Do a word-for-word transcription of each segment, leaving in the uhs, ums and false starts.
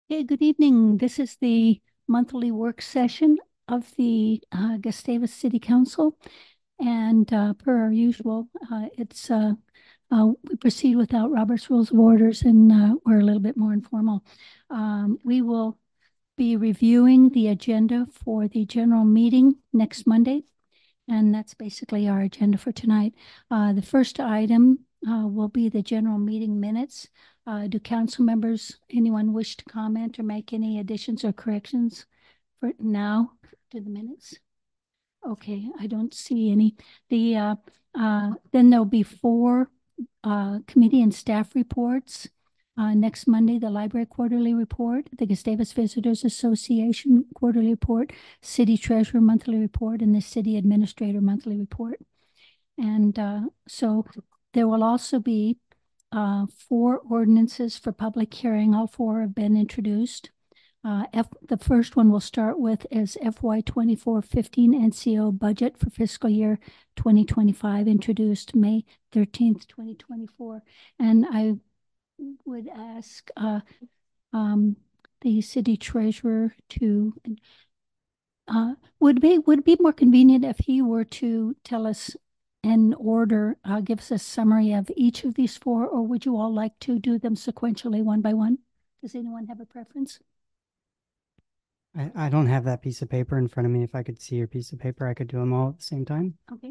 Hey, good evening. This is the monthly work session of the uh, Gustavus City Council. And uh, per our usual, uh, it's uh, uh, we proceed without Robert's Rules of Orders, and uh, we're a little bit more informal. Um, we will be reviewing the agenda for the general meeting next Monday, and that's basically our agenda for tonight. Uh, the first item uh, will be the general meeting minutes. Uh, do council members, anyone wish to comment or make any additions or corrections for now to the minutes? Okay, I don't see any. The uh, uh, then there'll be four uh, committee and staff reports. Uh, next Monday, the library quarterly report, the Gustavus Visitors Association quarterly report, city treasurer monthly report, and the city administrator monthly report. And uh, so there will also be uh, four ordinances for public hearing. All four have been introduced. Uh, F, the first one we'll start with is F Y twenty-four fifteen N C O budget for fiscal year twenty twenty-five, introduced May thirteenth, twenty twenty-four. And I would ask uh, um, the city treasurer to, uh, would be would it be more convenient if he were to tell us in order, uh, give us a summary of each of these four, or would you all like to do them sequentially one by one? Does anyone have a preference? I, I don't have that piece of paper in front of me. If I could see your piece of paper, I could do them all at the same time. Okay.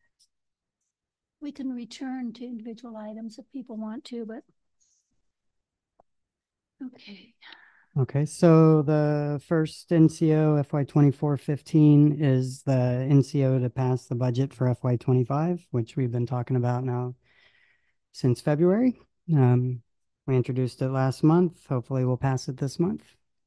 We can return to individual items if people want to, but okay. Okay, so the first N C O F Y twenty-four fifteen is the N C O to pass the budget for F Y twenty-five, which we've been talking about now since February. Um, we introduced it last month. Hopefully, we'll pass it this month.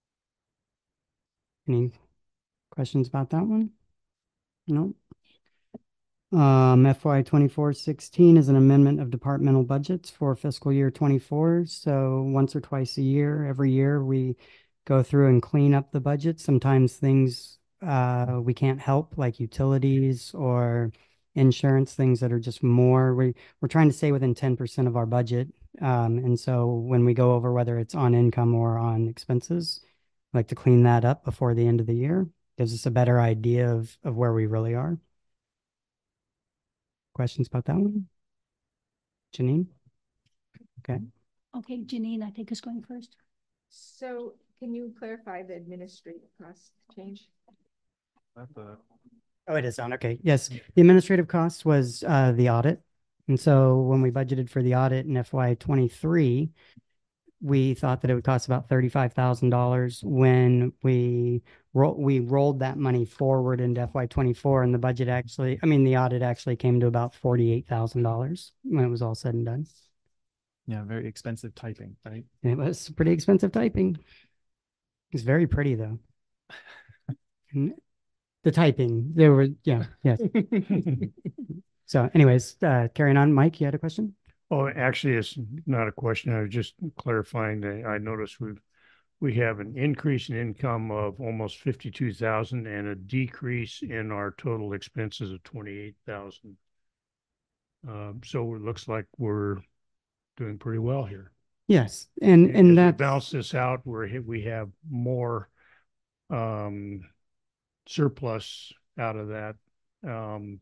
Any questions about that one? No. Um, F Y twenty-four sixteen is an amendment of departmental budgets for fiscal year twenty-four. So once or twice a year, every year, we go through and clean up the budget. Sometimes things uh, we can't help, like utilities or insurance, things that are just more. We, we're trying to stay within ten percent of our budget. Um, and so when we go over whether it's on income or on expenses, I like to clean that up before the end of the year. Gives us a better idea of, of where we really are. Questions about that one? Janine? Okay. Okay, Janine, I think is going first. So can you clarify the administrative cost change? Oh, it is on. Okay. Yes. The administrative cost was uh, the audit. And so when we budgeted for the audit in F Y twenty-three, we thought that it would cost about thirty-five thousand dollars. When we ro- we rolled that money forward into F Y twenty-four, and the budget actually, I mean, the audit actually came to about forty-eight thousand dollars when it was all said and done. Yeah, very expensive typing, right? And it was pretty expensive typing. It's very pretty though. And the typing, there were, yeah, yes. So anyways, uh, carrying on, Mike, you had a question? Oh, actually, it's not a question. I was just clarifying that I noticed we we have an increase in income of almost fifty-two thousand and a decrease in our total expenses of twenty-eight thousand. Um, so it looks like we're doing pretty well here. Yes, and If and we that balance this out, we're we have more um, surplus out of that um,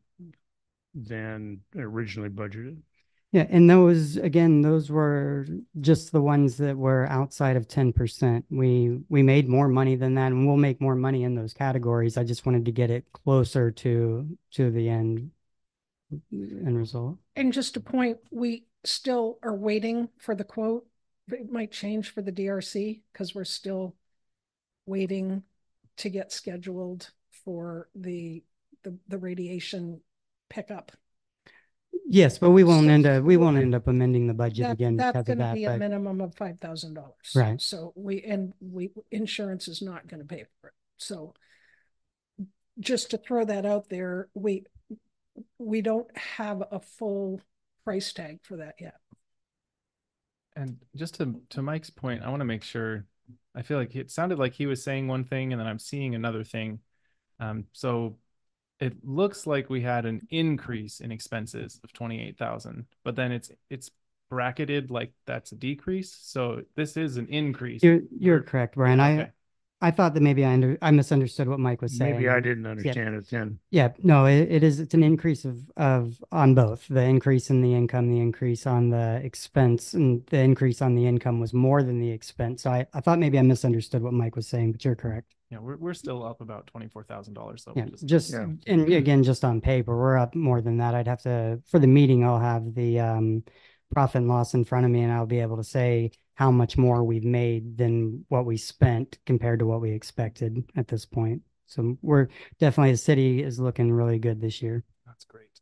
than originally budgeted. yeah, and those again, those were just the ones that were outside of ten percent. We we made more money than that, and we'll make more money in those categories. I just wanted to get it closer to to the end end result. And just a point, we still are waiting for the quote. It might change for the D R C because we're still waiting to get scheduled for the the, the radiation pickup. Yes, but we won't So- end up we won't end up amending the budget That, again that's because of going to that. be a But minimum of five thousand dollars. Right. So we and we insurance is not going to pay for it. So just to throw that out there, we we don't have a full price tag for that yet. And just to to Mike's point, I want to make sure. I feel like it sounded like he was saying one thing, and then I'm seeing another thing. Um, so it looks like we had an increase in expenses of twenty-eight thousand, but then it's it's bracketed like that's a decrease. So this is an increase. You're, you're We're- correct, Brian. I, okay. I thought that maybe I under, I misunderstood what Mike was saying. Maybe I and- didn't understand it then. Yeah, no, it, it is, it's an increase of, of, on both, the increase in the income, the increase on the expense, and the increase on the income was more than the expense. So I, I thought maybe I misunderstood what Mike was saying, but you're correct. Yeah, we're we're still up about twenty-four thousand dollars. So Yeah, just, just, Yeah. and again, just on paper, we're up more than that. I'd have to, for the meeting, I'll have the, um, profit and loss in front of me and I'll be able to say how much more we've made than what we spent compared to what we expected at this point. So we're definitely, the city is looking really good this year. that's great.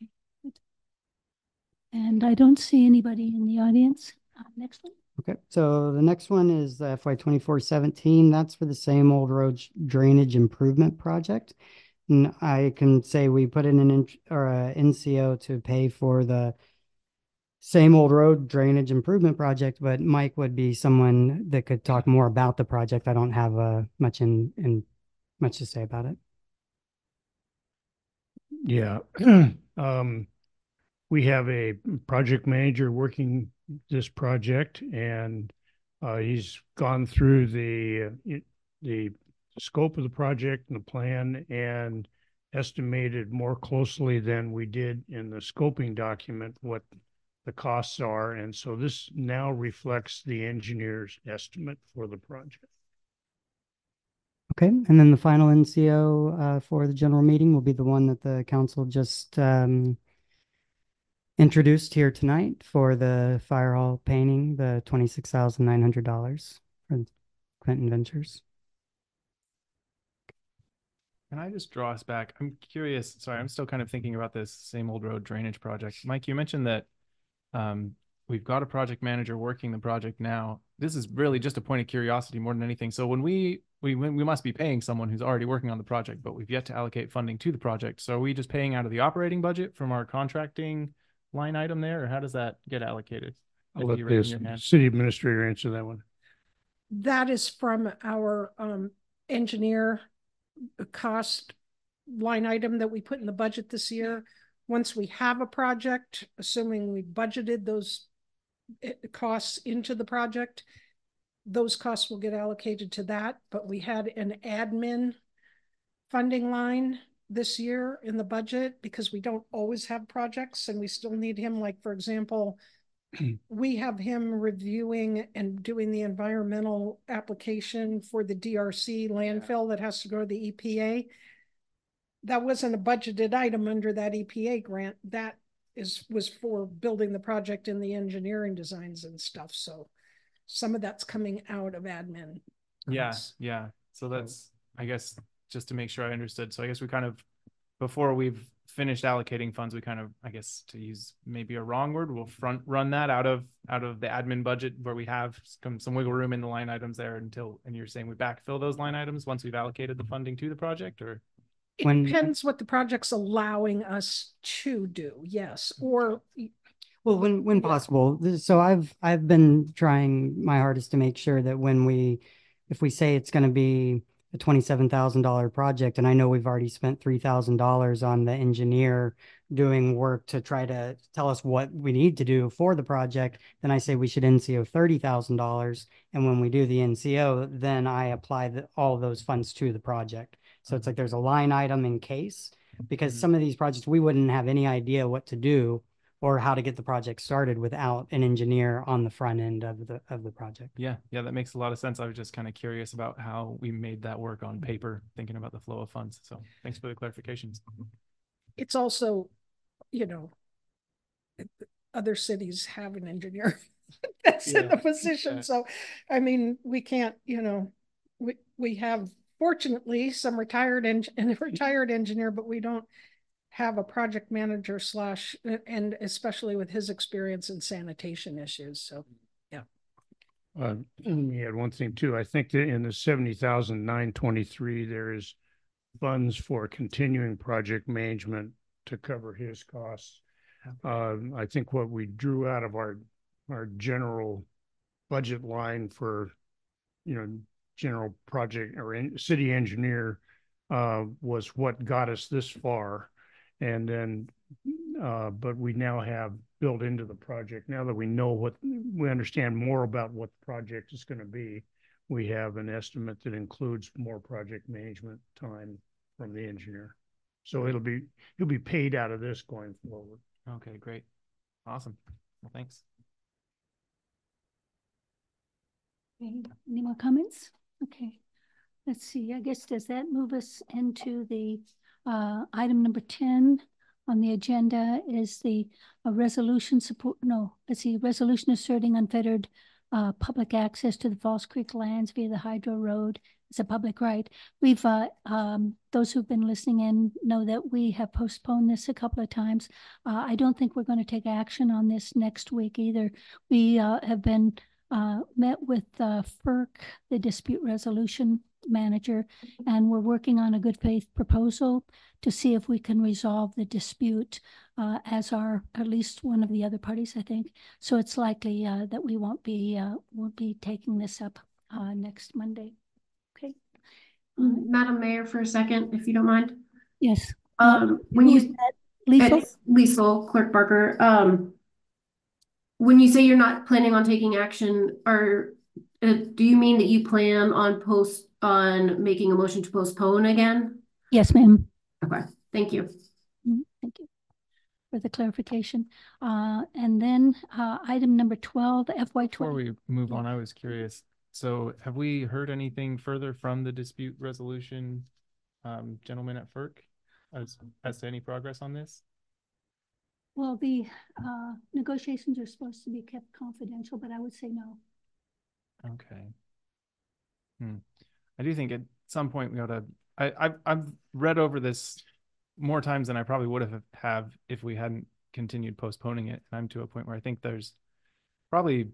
And I don't see anybody in the audience. Uh, next one. Okay, so the next one is the F Y twenty-four seventeen. That's for the same old road drainage improvement project. And I can say we put in an in, or a N C O to pay for the same old road drainage improvement project, but Mike would be someone that could talk more about the project. I don't have uh, much in, in much to say about it. Yeah. Um, we have a project manager working this project, and uh, he's gone through the, the scope of the project and the plan and estimated more closely than we did in the scoping document what the costs are. And so this now reflects the engineer's estimate for the project. Okay, and then the final N C O uh, for the general meeting will be the one that the council just um, introduced here tonight for the fire hall painting, the twenty-six thousand nine hundred dollars for Clinton Ventures. Can I just draw us back? I'm curious. Sorry, I'm still kind of thinking about this same old road drainage project. Mike, you mentioned that um, we've got a project manager working the project now. This is really just a point of curiosity more than anything. So when we we we must be paying someone who's already working on the project, but we've yet to allocate funding to the project. So are we just paying out of the operating budget from our contracting line item there, or how does that get allocated? I'll let You raise the your hand. city administrator answer that one. That is from our um engineer cost line item that we put in the budget this year. Once we have a project, assuming we budgeted those costs into the project, those costs will get allocated to that. But we had an admin funding line this year in the budget because we don't always have projects and we still need him. Like, for example, we have him reviewing and doing the environmental application for the D R C landfill that has to go to the E P A. That wasn't a budgeted item under that E P A grant. That is was for building the project and the engineering designs and stuff. So some of that's coming out of admin. Yeah, costs. yeah. So that's, I guess, just to make sure I understood. So I guess we kind of, before we've finished allocating funds, we kind of, I guess, to use maybe a wrong word, we'll front run that out of out of the admin budget where we have some, some wiggle room in the line items there until, and you're saying we backfill those line items once we've allocated the funding to the project, or? It When- depends what the project's allowing us to do. Yes, or Well, when when Yeah. possible. This- So I've I've been trying my hardest to make sure that when we, if we say it's going to be a twenty-seven thousand dollar project, and I know we've already spent three thousand dollars on the engineer doing work to try to tell us what we need to do for the project, then I say we should N C O thirty thousand dollars. And when we do the N C O, then I apply the, all those funds to the project. So it's like there's a line item in case, because Mhm. some of these projects, we wouldn't have any idea what to do or how to get the project started without an engineer on the front end of the of the project. Yeah, yeah, that makes a lot of sense. I was just kind of curious about how we made that work on paper, thinking about the flow of funds. So thanks for the clarifications. it's also, you know, other cities have an engineer that's in Yeah. the position. Yeah. So, I mean, we can't, you know, we, we have fortunately some retired and, and a retired engineer, but we don't have a project manager slash, and especially with his experience in sanitation issues. So, Uh, let me add one thing too. I think that in the seventy thousand nine twenty-three, there is funds for continuing project management to cover his costs. Um, I think what we drew out of our, our general budget line for, you know, general project or in, city engineer, uh, was what got us this far. And then, uh, but we now have built into the project. Now that we know what, we understand more about what the project is going to be, we have an estimate that includes more project management time from the engineer. So it'll be, he'll be paid out of this going forward. Okay, great. Awesome. Well, thanks. Okay, any more comments? Okay, let's see. I guess, does that move us into the uh, item number ten on the agenda is the uh, resolution support, no, let's see, resolution asserting unfettered uh, public access to the Falls Creek lands via the Hydro Road. It's a public right. We've, uh, um, those who've been listening in know that we have postponed this a couple of times. Uh, I don't think we're going to take action on this next week either. We uh, have been uh, met with uh, F E R C, the dispute resolution manager, and we're working on a good faith proposal to see if we can resolve the dispute uh, as our, at least one of the other parties, I think. So it's likely uh, that we won't be, uh, won't be taking this up uh, next Monday. Okay. Uh, Madam Mayor, for a second, if you don't mind. yes. Um, Uh, when was you, that Liesel? it's Liesel, Clerk Barker. Um, when you say you're not planning on taking action, are, uh, do you mean that you plan on post, on making a motion to postpone again? Yes, ma'am. Okay, thank you. Mm, thank you for the clarification. Uh, and then uh, item number twelve, F Y Before twenty. we move on, I was curious. So have we heard anything further from the dispute resolution um, gentleman at F E R C as, as to any progress on this? Well, the uh, negotiations are supposed to be kept confidential, but I would say no. Okay. Hmm. I do think at some point we ought to, I, I've, I've read over this more times than I probably would have have if we hadn't continued postponing it. And I'm to a point where I think there's probably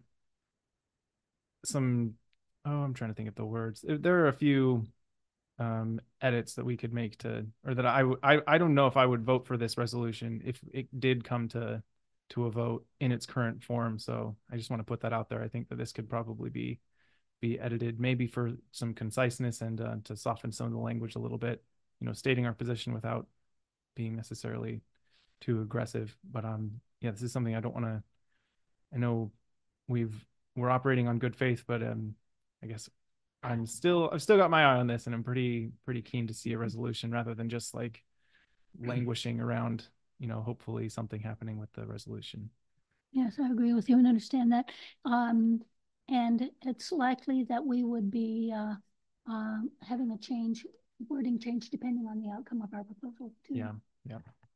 some, oh, I'm trying to think of the words. There are a few um, edits that we could make to, or that I, I, I don't know if I would vote for this resolution if it did come to, to a vote in its current form. So I just want to put that out there. I think that this could probably be, be edited maybe for some conciseness and uh, to soften some of the language a little bit, you know, stating our position without being necessarily too aggressive. But um, yeah, this is something I don't want to, I know we've, we're operating on good faith, but um, I guess I'm still, I've still got my eye on this and I'm pretty, pretty keen to see a resolution rather than just like languishing around, you know, hopefully something happening with the resolution. Yes, I agree with you and understand that. Um, and it's likely that we would be uh, uh, having a change, wording change, depending on the outcome of our proposal too. Yeah, yeah.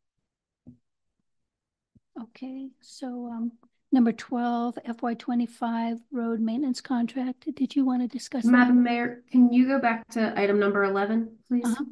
Okay, so um, number twelve, F Y twenty-five road maintenance contract. Did you want to discuss that? Madam Mayor, can you go back to item number eleven, please? Uh-huh.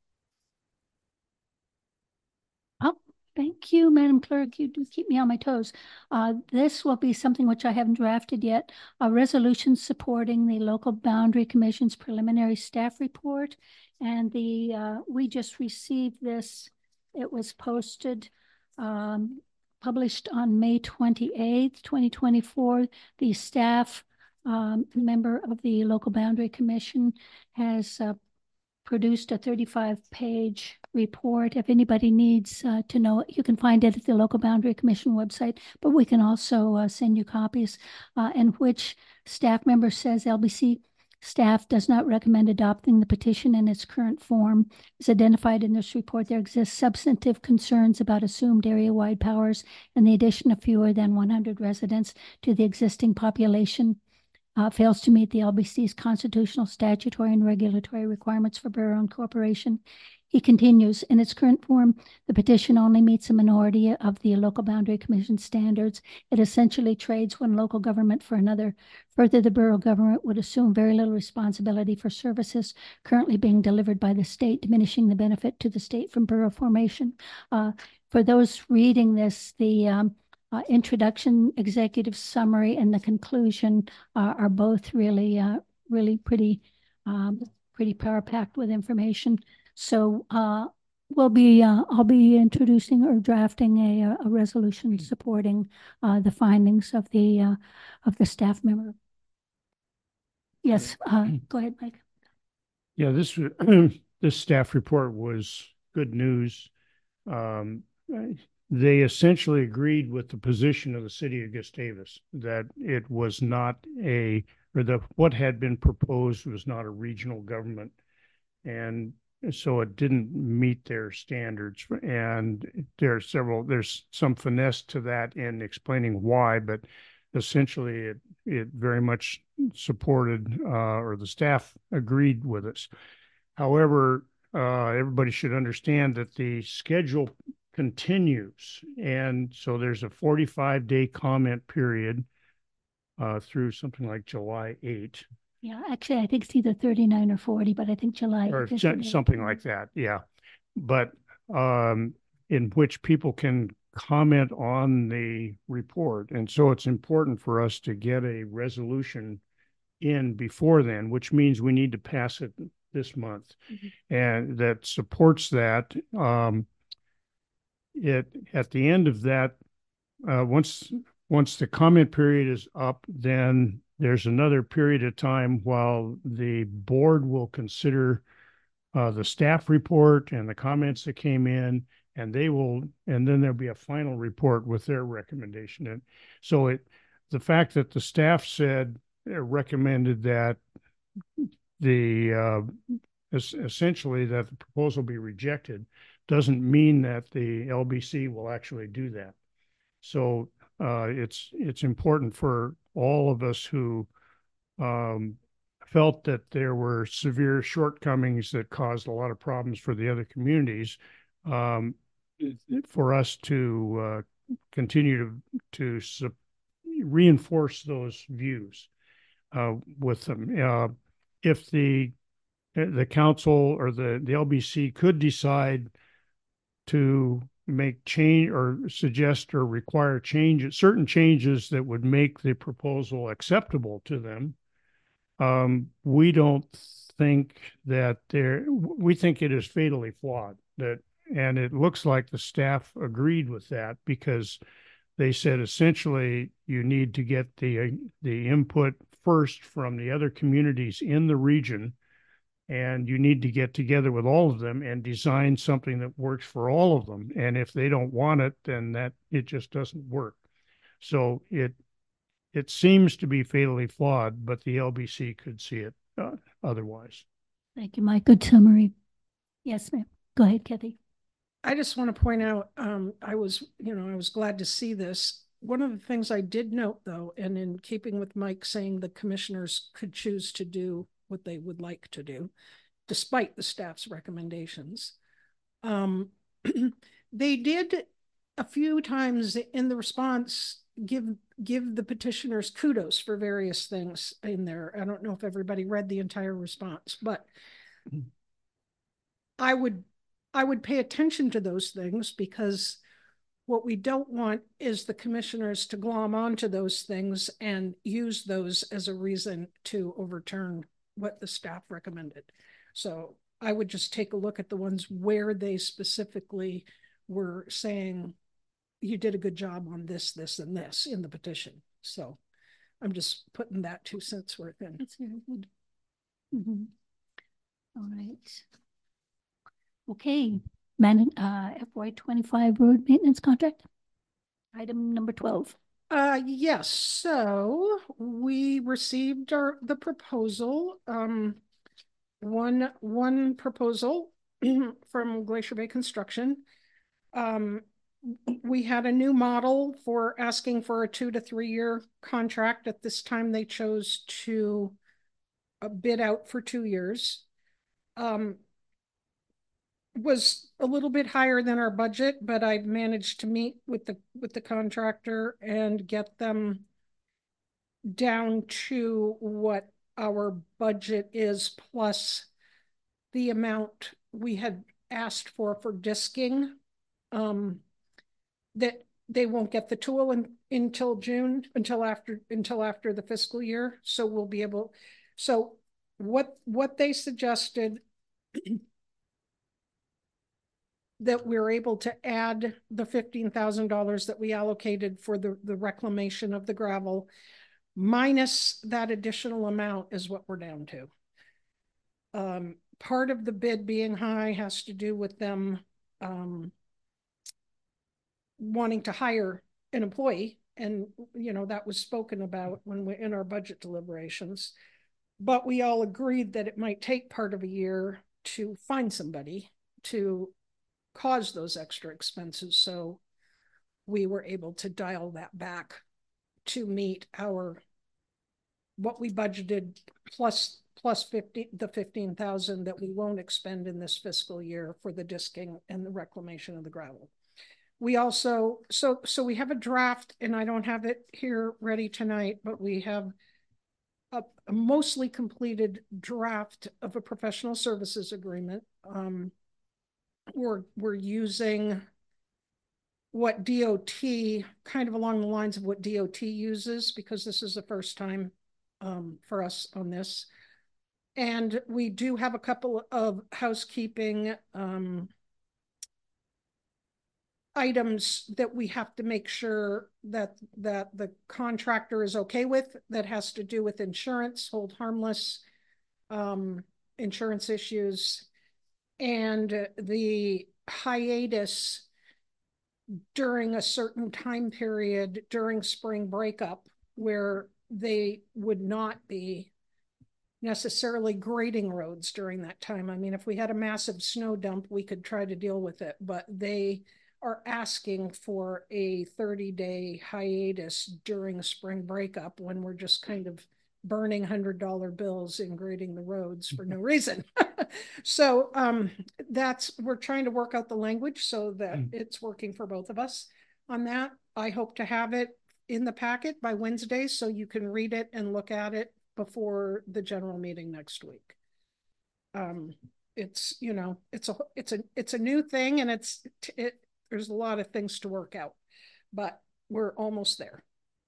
Oh, thank you, Madam Clerk. You do keep me on my toes. Uh, this will be something which I haven't drafted yet, a resolution supporting the Local Boundary Commission's preliminary staff report. And the uh, we just received this. It was posted, um, published on May twenty-eighth, twenty twenty-four. The staff um, member of the Local Boundary Commission has uh, produced a thirty-five page report. If anybody needs uh, to know it, you can find it at the Local Boundary Commission website, but we can also uh, send you copies uh, in which staff member says L B C staff does not recommend adopting the petition in its current form. As identified in this report, there exist substantive concerns about assumed area-wide powers and the addition of fewer than one hundred residents to the existing population. Uh, fails to meet the L B C's constitutional, statutory, and regulatory requirements for borough-owned corporation. He continues, in its current form, the petition only meets a minority of the Local Boundary Commission standards. It essentially trades one local government for another. Further, the borough government would assume very little responsibility for services currently being delivered by the state, diminishing the benefit to the state from borough formation. Uh, for those reading this, the um, Uh, introduction, executive summary, and the conclusion uh, are both really, uh, really pretty, um, pretty power-packed with information. So uh, we'll be, uh, I'll be introducing or drafting a, a resolution supporting uh, the findings of the uh, of the staff member. Yes, uh, go ahead, Mike. Yeah, this this staff report was good news. Um, they essentially agreed with the position of the city of Gustavus, that it was not a, or the, what had been proposed was not a regional government. And so it didn't meet their standards. And there are several, there's some finesse to that in explaining why, but essentially it, it very much supported, uh, or the staff agreed with us. However, uh, everybody should understand that the schedule continues. And so there's a forty-five day comment period uh, through something like July eighth. Yeah, actually, I think it's either thirty-nine or forty, but I think July. Or is so- the- something like that, yeah. But um, in which people can comment on the report. And so it's important for us to get a resolution in before then, which means we need to pass it this month. Mm-hmm. And that supports that. Um, it at the end of that, uh, once once the comment period is up, then there's another period of time while the board will consider uh, the staff report and the comments that came in, and they will, and then there'll be a final report with their recommendation. And so it, the fact that the staff said, uh, recommended that the, uh, es- essentially that the proposal be rejected doesn't mean that the L B C will actually do that. So uh, it's, it's important for all of us who um, felt that there were severe shortcomings that caused a lot of problems for the other communities, um, for us to uh, continue to, to su- reinforce those views uh, with them. Uh, if the the council or the, the L B C could decide to make change or suggest or require change, certain changes that would make the proposal acceptable to them, um, we don't think that there, we think it is fatally flawed. That, and it looks like the staff agreed with that, because they said essentially you need to get the the input first from the other communities in the region, and you need to get together with all of them and design something that works for all of them. And if they don't want it, then that it just doesn't work. So it it seems to be fatally flawed, but the L B C could see it uh, otherwise. Thank you, Mike. Good summary. Yes, ma'am. Go ahead, Kathy. I just want to point out, um, I was, you know, I was glad to see this. One of the things I did note, though, and in keeping with Mike saying the commissioners could choose to do what they would like to do, despite the staff's recommendations, um, they did a few times in the response give give the petitioners kudos for various things in there. I don't know if everybody read the entire response, but I would I would pay attention to those things, because what we don't want is the commissioners to glom onto those things and use those as a reason to overturn what the staff recommended. So I would just take a look at the ones where they specifically were saying, you did a good job on this, this, and this in the petition. So I'm just putting that two cents worth in. That's very good. Mm-hmm. All right. Okay, man, uh, F Y twenty-five road maintenance contract. Item number twelve. Uh, yes, so we received our, the proposal, um, one, one proposal from Glacier Bay Construction. Um, we had a new model for asking for a two to three year contract. At this time, they chose to uh, bid out for two years. Um, was a little bit higher than our budget, but I managed to meet with the with the contractor and get them down to what our budget is, plus the amount we had asked for for disking. Um, that they won't get the tool in, until June, until after until after the fiscal year. So we'll be able. So what what they suggested, that we're able to add the fifteen thousand dollars that we allocated for the, the reclamation of the gravel, minus that additional amount, is what we're down to. Um, part of the bid being high has to do with them um, wanting to hire an employee. And, you know, that was spoken about when we're in our budget deliberations. But we all agreed that it might take part of a year to find somebody to cause those extra expenses. So we were able to dial that back to meet our, what we budgeted plus, plus fifty, the fifteen thousand that we won't expend in this fiscal year for the disking and the reclamation of the gravel. We also, so, so we have a draft, and I don't have it here ready tonight, but we have a, a mostly completed draft of a professional services agreement. Um, we're, we're using what D O T, kind of along the lines of what D O T uses, because this is the first time um, for us on this. And we do have a couple of housekeeping um, items that we have to make sure that that the contractor is okay with, that has to do with insurance, hold harmless um, insurance issues, and the hiatus during a certain time period during spring breakup where they would not be necessarily grading roads during that time. I mean, if we had a massive snow dump, we could try to deal with it, but they are asking for a thirty day hiatus during spring breakup when we're just kind of burning one hundred dollar bills in grading the roads for no reason. So um, that's, we're trying to work out the language so that mm. it's working for both of us on that. I hope to have it in the packet by Wednesday so you can read it and look at it before the general meeting next week. Um, it's, you know, it's a, it's a, it's a new thing, and it's, it, there's a lot of things to work out, but we're almost there.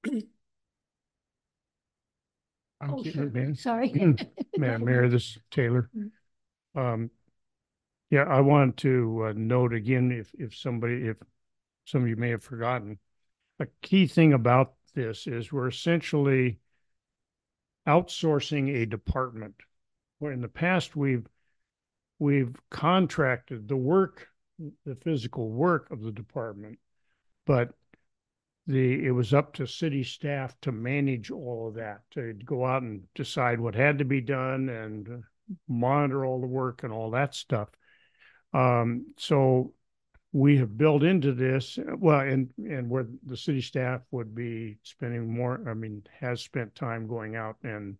Oh, sure. sure. Sorry. Madam Mayor, this is Taylor. Um, yeah, I want to uh, note again, if, if somebody, if some of you may have forgotten, a key thing about this is we're essentially outsourcing a department, where in the past we've, we've contracted the work, the physical work of the department, but the, it was up to city staff to manage all of that, to go out and decide what had to be done and monitor all the work and all that stuff. Um, so we have built into this, well, and, and where the city staff would be spending more, I mean, has spent time going out and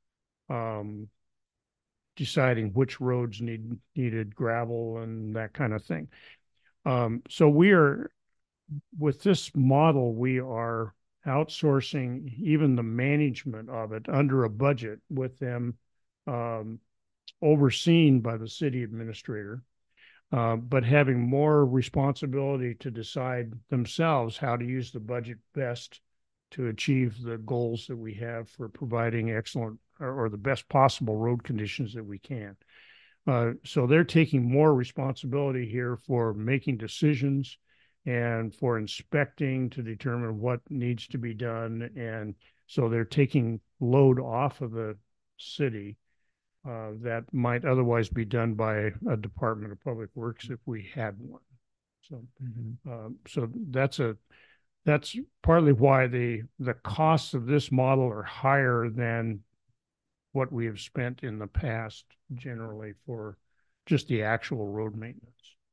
um, deciding which roads need needed gravel and that kind of thing. Um, so we are, with this model, we are outsourcing even the management of it under a budget, with them um, overseen by the city administrator, uh, but having more responsibility to decide themselves how to use the budget best to achieve the goals that we have for providing excellent or, or the best possible road conditions that we can. Uh, so they're taking more responsibility here for making decisions and for inspecting to determine what needs to be done. And so they're taking load off of the city uh, that might otherwise be done by a Department of Public Works if we had one. So, mm-hmm. uh, so that's a, that's partly why the, the costs of this model are higher than what we have spent in the past generally for just the actual road maintenance.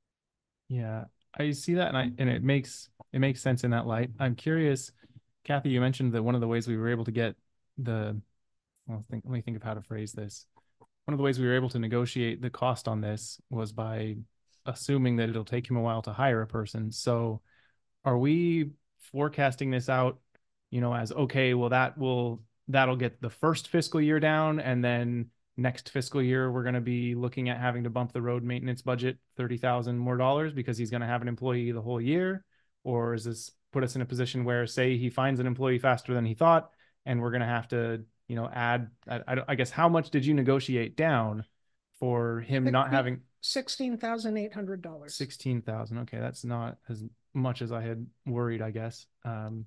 Yeah, I see that, and I and it makes it makes sense in that light. I'm curious, Kathy, you mentioned that one of the ways we were able to get the, well, think, let me think of how to phrase this. One of the ways we were able to negotiate the cost on this was by assuming that it'll take him a while to hire a person. So are we forecasting this out, you know, as, okay, well, that will, that'll get the first fiscal year down, and then next fiscal year, we're going to be looking at having to bump the road maintenance budget thirty thousand more dollars because he's going to have an employee the whole year? Or is this put us in a position where, say, he finds an employee faster than he thought, and we're going to have to, you know, add, I, I guess, how much did you negotiate down for him not having? sixteen thousand eight hundred dollars. sixteen thousand. Okay. That's not as much as I had worried, I guess. Um,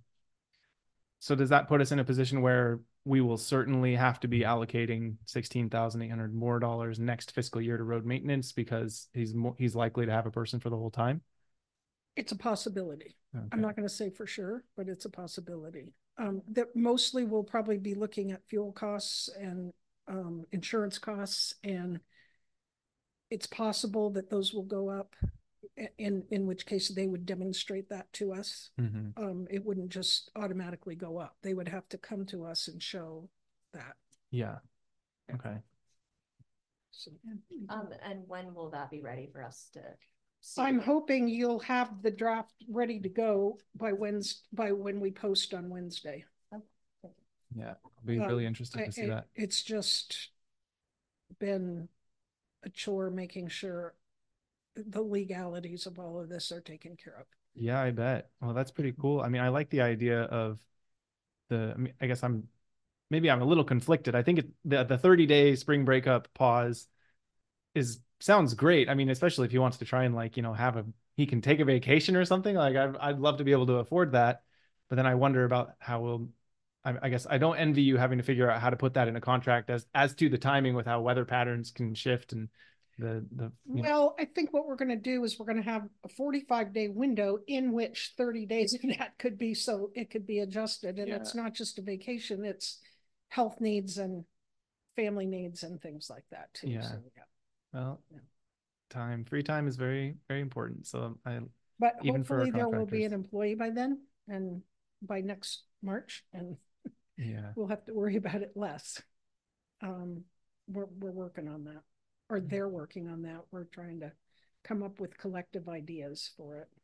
so does that put us in a position where we will certainly have to be allocating sixteen thousand eight hundred more dollars next fiscal year to road maintenance because he's more, he's likely to have a person for the whole time? It's a possibility. Okay. I'm not going to say for sure, but it's a possibility. Um, that mostly we'll probably be looking at fuel costs and um, insurance costs, and it's possible that those will go up. In in which case they would demonstrate that to us. Mhm. Um, it wouldn't just automatically go up. They would have to come to us and show that. Yeah. Okay. So, Um, and when will that be ready for us to see? I'm hoping you'll have the draft ready to go by Wednesday, by when we post on Wednesday. Yeah. I'll be Um, really interested I- to see it- that. It's just been a chore making sure the legalities of all of this are taken care of. Yeah, I bet. Well, that's pretty cool. I mean, I like the idea of the, I mean, I guess I'm, maybe I'm a little conflicted. I think it, the, the thirty day spring breakup pause is, sounds great. I mean, especially if he wants to try and like, you know, have a, he can take a vacation or something. Like I'd, I'd love to be able to afford that. But then I wonder about how we'll, I, I guess I don't envy you having to figure out how to put that in a contract as, as to the timing with how weather patterns can shift and the, the, you know. Well, I think what we're going to do is we're going to have a forty-five day window in which thirty days of that could be, so it could be adjusted. And Yeah. it's not just a vacation, it's health needs and family needs and things like that too. Yeah. So, yeah. Well, Yeah. time, free time is very, very important. So I, But Even for our hopefully there will be contractors. an employee by then and by next March, and yeah. we'll have to worry about it less. Um, we're, we're working on that, or they're working on that. We're trying to come up with collective ideas for it.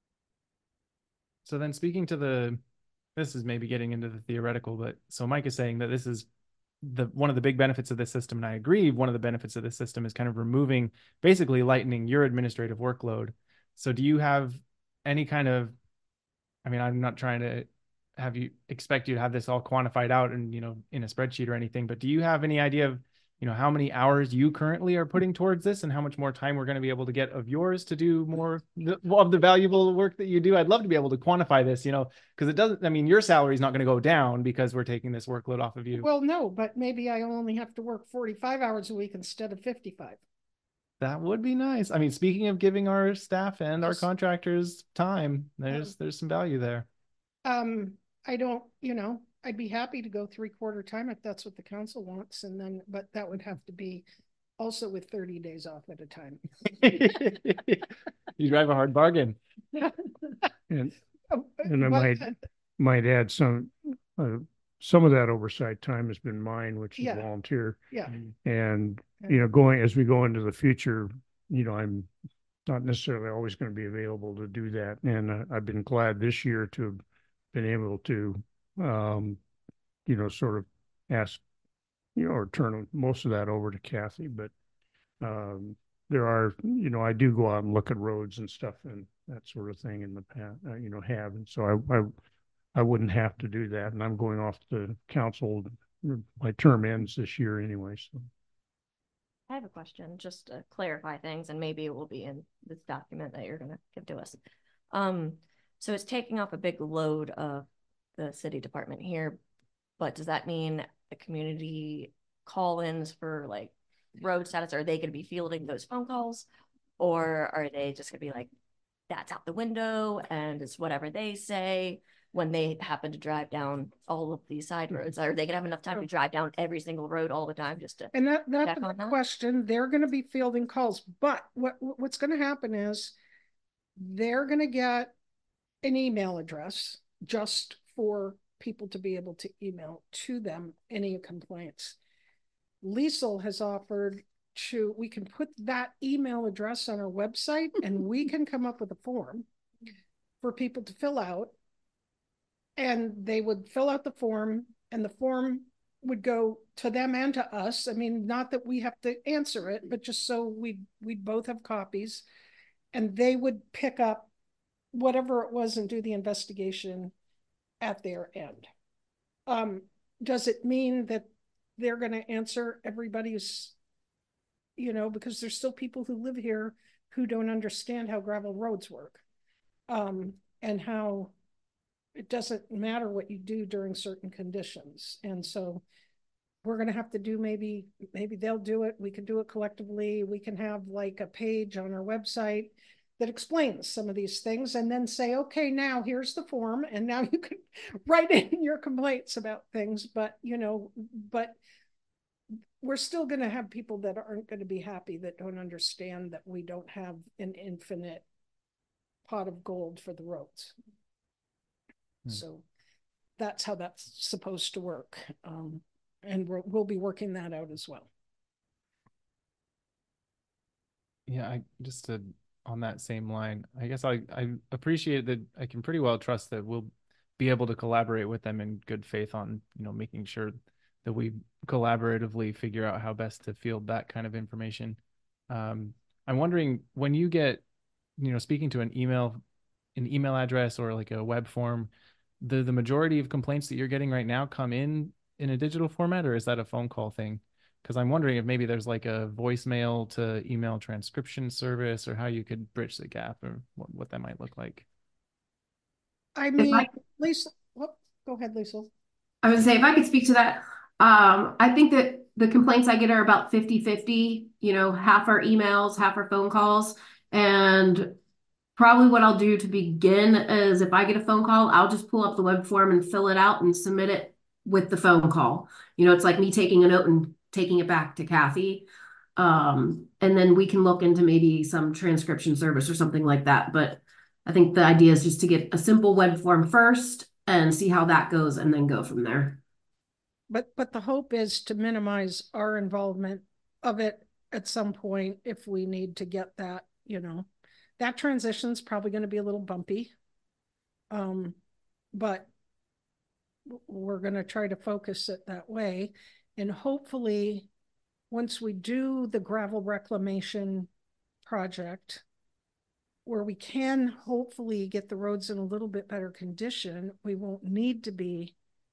So then speaking to the, this is maybe getting into the theoretical, but so Mike is saying that this is the, one of the big benefits of this system. And I agree. One of the benefits of this system is kind of removing, basically lightening your administrative workload. So do you have any kind of, I mean, I'm not trying to have you expect you to have this all quantified out and, you know, in a spreadsheet or anything, but do you have any idea of, you know, how many hours you currently are putting towards this and how much more time we're going to be able to get of yours to do more of the valuable work that you do? I'd love to be able to quantify this, you know, because it doesn't, I mean, your salary is not going to go down because we're taking this workload off of you. Well, no, but maybe I only have to work forty-five hours a week instead of fifty-five. That would be nice. I mean, speaking of giving our staff and our Yes. contractors time, there's, Um, there's some value there. Um, I don't, you know, I'd be happy to go three quarter time if that's what the council wants, and then, but that would have to be also with thirty days off at a time. You drive a hard bargain. And, Oh, and I but- might, might add some, uh, some of that oversight time has been mine, which is Yeah. volunteer. Yeah, And, Okay. you know, going, as we go into the future, you know, I'm not necessarily always going to be available to do that. And uh, I've been glad this year to have been able to, um, you know, sort of ask, you know, or turn most of that over to Kathy. But um, there are, you know, I do go out and look at roads and stuff and that sort of thing in the past, uh, you know, have. And so I, I, I wouldn't have to do that. And I'm going off the council. My term ends this year anyway, so. I have a question just to clarify things, and maybe it will be in this document that you're gonna give to us. Um, so it's taking off a big load of the city department here, but does that mean the community call-ins for like road status, are they gonna be fielding those phone calls? Or are they just gonna be like, that's out the window and it's whatever they say when they happen to drive down all of these side roads? Are they gonna have enough time to drive down every single road all the time just to? and that, that's Check a on good that. question. They're gonna be fielding calls, but what, what's gonna happen is they're gonna get an email address just for people to be able to email to them any complaints. Liesel has offered to, we can put that email address on our website and we can come up with a form for people to fill out. And they would fill out the form and the form would go to them and to us. I mean, not that we have to answer it, but just so we we'd both have copies. And they would pick up whatever it was and do the investigation at their end. Um, does it mean that they're going to answer everybody's, you know, because there's still people who live here who don't understand how gravel roads work, um, and how it doesn't matter what you do during certain conditions. And so we're going to have to do, maybe, maybe they'll do it. We can do it collectively. We can have like a page on our website that explains some of these things, and then say, okay, now here's the form, and now you can write in your complaints about things. But, you know, but we're still going to have people that aren't going to be happy, that don't understand that we don't have an infinite pot of gold for the roads. Hmm. So that's how that's supposed to work. Um, and we're, we'll be working that out as well. Yeah, I just to, on that same line, I guess I, I appreciate that I can pretty well trust that we'll be able to collaborate with them in good faith on, you know, making sure that we collaboratively figure out how best to field that kind of information. Um, I'm wondering, when you get, you know, speaking to an email, an email address or like a web form, the, the majority of complaints that you're getting right now come in in a digital format, or is that a phone call thing? Because I'm wondering if maybe there's like a voicemail to email transcription service, or how you could bridge the gap, or what, what that might look like. I mean, I, Lisa, well, go ahead, Lisa. I would say, if I could speak to that, um, I think that the complaints I get are about fifty fifty, you know, half are emails, half are phone calls. And probably what I'll do to begin is, if I get a phone call, I'll just pull up the web form and fill it out and submit it with the phone call. You know, it's like me taking a note and taking it back to Kathy. Um, and then we can look into maybe some transcription service or something like that. But I think the idea is just to get a simple web form first and see how that goes, and then go from there. But, but the hope is to minimize our involvement of it at some point, if we need to get that, you know, that transition is probably going to be a little bumpy. Um, but we're going to try to focus it that way. And hopefully, once we do the gravel reclamation project, where we can hopefully get the roads in a little bit better condition, we won't need to be,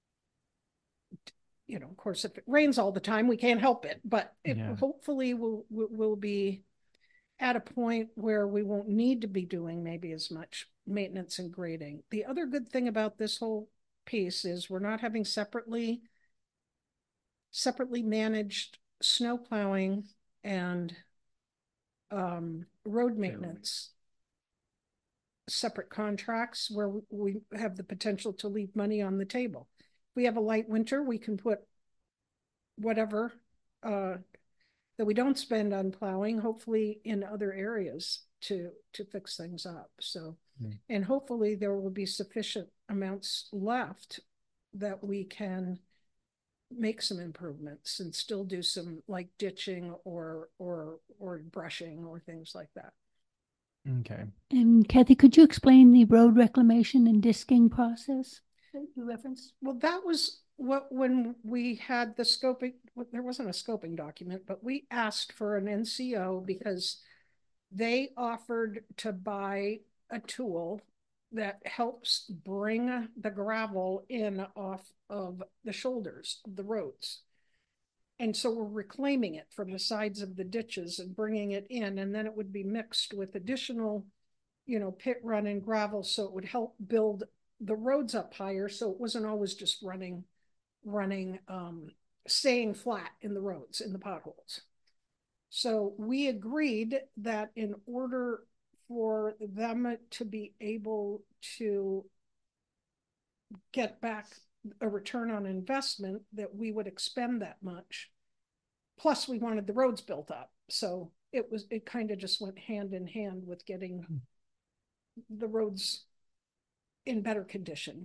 you know, of course, if it rains all the time, we can't help it, but it yeah. hopefully we'll, we'll be at a point where we won't need to be doing maybe as much maintenance and grading. The other good thing about this whole piece is we're not having separately separately managed snow plowing and um, road maintenance, separate contracts where we have the potential to leave money on the table. If we have a light winter, we can put whatever uh, that we don't spend on plowing, hopefully in other areas to, to fix things up. So, mm. and hopefully there will be sufficient amounts left that we can make some improvements and still do some like ditching or, or, or brushing or things like that. Okay. And Kathy, could you explain the road reclamation and disking process that you referenced? Well, that was what, when we had the scoping, well, there wasn't a scoping document, but we asked for an N C O because they offered to buy a tool that helps bring the gravel in off of the shoulders of the roads. And so we're reclaiming it from the sides of the ditches and bringing it in, and then it would be mixed with additional, you know, pit run and gravel. So it would help build the roads up higher. So it wasn't always just running, running, um, staying flat in the roads, in the potholes. So we agreed that in order for them to be able to get back a return on investment, that we would expend that much. Plus we wanted the roads built up. So it was, it kind of just went hand in hand with getting the roads in better condition.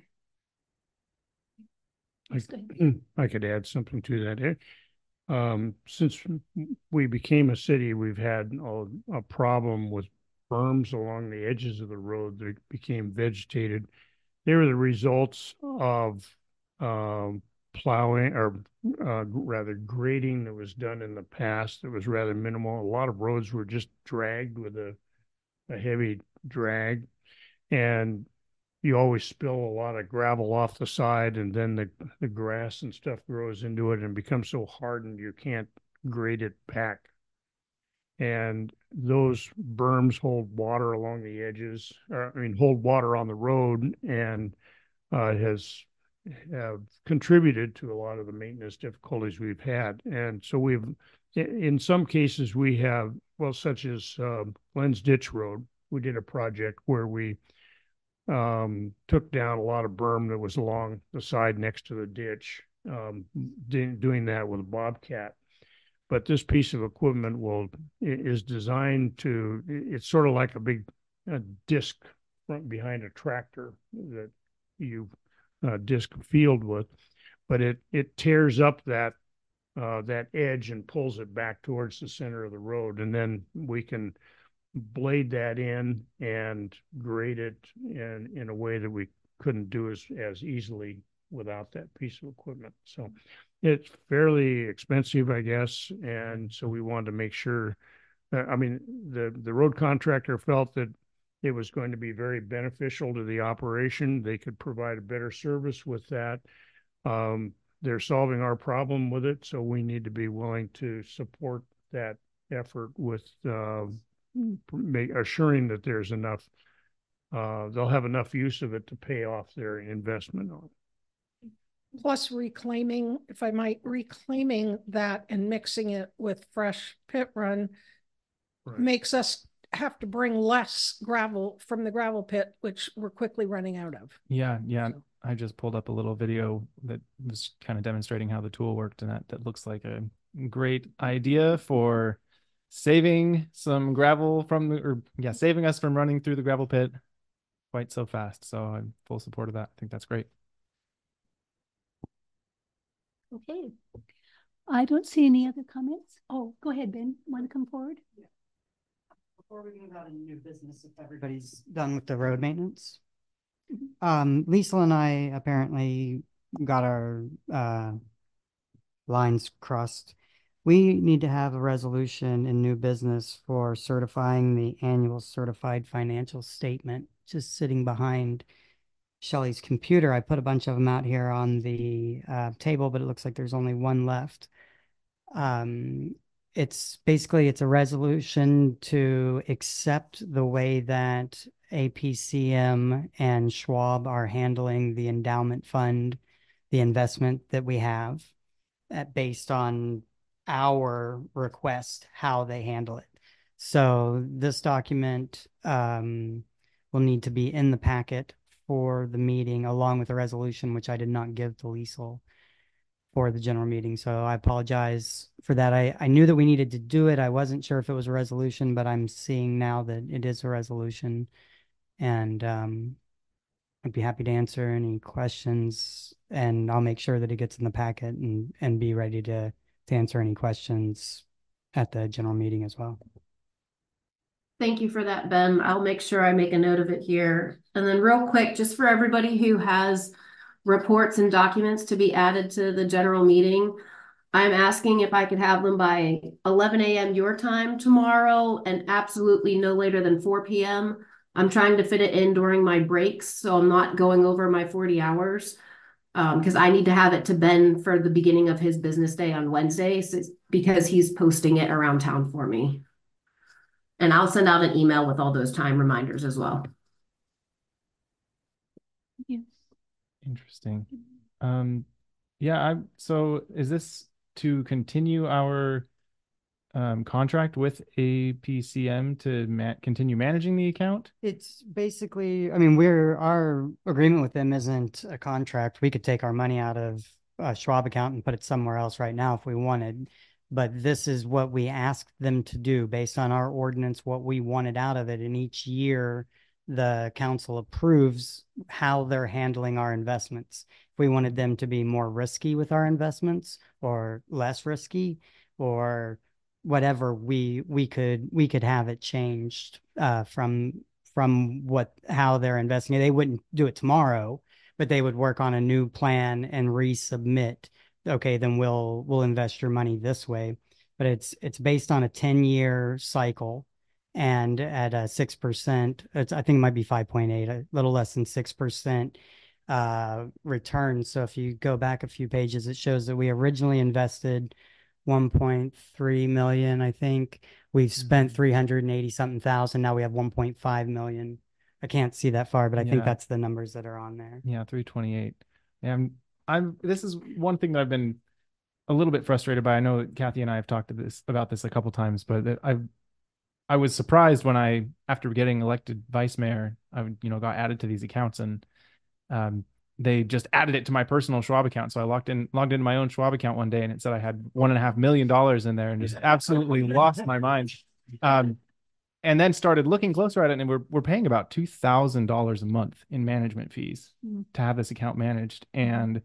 I, I could add something to that. Um, since we became a city, we've had a, a problem with berms along the edges of the road that became vegetated. They were the results of um, plowing, or uh, rather grading, that was done in the past. It was rather minimal. A lot of roads were just dragged with a, a heavy drag, and you always spill a lot of gravel off the side, and then the, the grass and stuff grows into it and becomes so hardened you can't grade it back. And those berms hold water along the edges, or, I mean, hold water on the road, and uh, has have contributed to a lot of the maintenance difficulties we've had. And so we've, in some cases, we have, well, such as uh, Glenn's Ditch Road, we did a project where we um, took down a lot of berm that was along the side next to the ditch, um, doing that with a Bobcat. But this piece of equipment will is designed to, it's sort of like a big a disc front behind a tractor that you uh, disc field with, but it it tears up that uh, that edge and pulls it back towards the center of the road, and then we can blade that in and grade it in in a way that we couldn't do as as easily without that piece of equipment. So it's fairly expensive, I guess, and so we wanted to make sure that, I mean, the the road contractor felt that it was going to be very beneficial to the operation. They could provide a better service with that. Um, they're solving our problem with it, so we need to be willing to support that effort with uh, make, assuring that there's enough, uh, they'll have enough use of it to pay off their investment on it. Plus reclaiming, if I might, reclaiming that and mixing it with fresh pit run right. makes us have to bring less gravel from the gravel pit, which we're quickly running out of. Yeah, yeah. I just pulled up a little video that was kind of demonstrating how the tool worked, and that, that looks like a great idea for saving some gravel from the, or yeah, saving us from running through the gravel pit quite so fast. So I'm full support of that. I think that's great. Okay. I don't see any other comments. Oh, go ahead, Ben. Want to come forward? Yeah. Before we move out into new business, if everybody's done with the road maintenance. Mm-hmm. Um, Lisa and I apparently got our uh, lines crossed. We need to have a resolution in new business for certifying the annual certified financial statement, just sitting behind Shelley's computer. I put a bunch of them out here on the uh, table, but it looks like there's only one left. Um, it's basically, it's a resolution to accept the way that A P C M and Schwab are handling the endowment fund, the investment that we have, uh, based on our request, how they handle it. So this document um, will need to be in the packet for the meeting, along with a resolution, which I did not give to Liesl for the general meeting. So I apologize for that. I, I knew that we needed to do it. I wasn't sure if it was a resolution, but I'm seeing now that it is a resolution. And um, I'd be happy to answer any questions, and I'll make sure that it gets in the packet and, and be ready to, to answer any questions at the general meeting as well. Thank you for that, Ben. I'll make sure I make a note of it here. And then real quick, just for everybody who has reports and documents to be added to the general meeting, I'm asking if I could have them by eleven A M your time tomorrow and absolutely no later than four P M I'm trying to fit it in during my breaks, so I'm not going over my forty hours because um, I need to have it to Ben for the beginning of his business day on Wednesday, so because he's posting it around town for me. And I'll send out an email with all those time reminders as well. Yeah. Interesting. Um, yeah, I so is this to continue our um, contract with A P C M to ma continue managing the account? It's basically, I mean, we're, our agreement with them isn't a contract. We could take our money out of a Schwab account and put it somewhere else right now if we wanted. But this is what we asked them to do based on our ordinance, what we wanted out of it. And each year, the council approves how they're handling our investments. If we wanted them to be more risky with our investments or less risky or whatever, we we could we could have it changed uh, from from what how they're investing. They wouldn't do it tomorrow, but they would work on a new plan and resubmit. Okay, then we'll we'll invest your money this way. But it's it's based on a ten year cycle, and at a six percent, it's I think it might be five point eight, a little less than six percent uh return. So if you go back a few pages, it shows that we originally invested one point three million, I think. We've spent three hundred eighty something thousand. Now we have one point five million. I can't see that far, but I yeah. think that's the numbers that are on there. Yeah, three twenty-eight. Yeah, I'm I'm this is one thing that I've been a little bit frustrated by. I know Kathy and I have talked to this about this a couple times, but I've I was surprised when I, after getting elected vice mayor, I, you know, got added to these accounts, and um, they just added it to my personal Schwab account. So I logged in, logged into my own Schwab account one day, and it said I had one and a half million dollars in there, and just absolutely lost my mind. Um, and then started looking closer at it, and we're we're paying about two thousand dollars a month in management fees mm. to have this account managed, and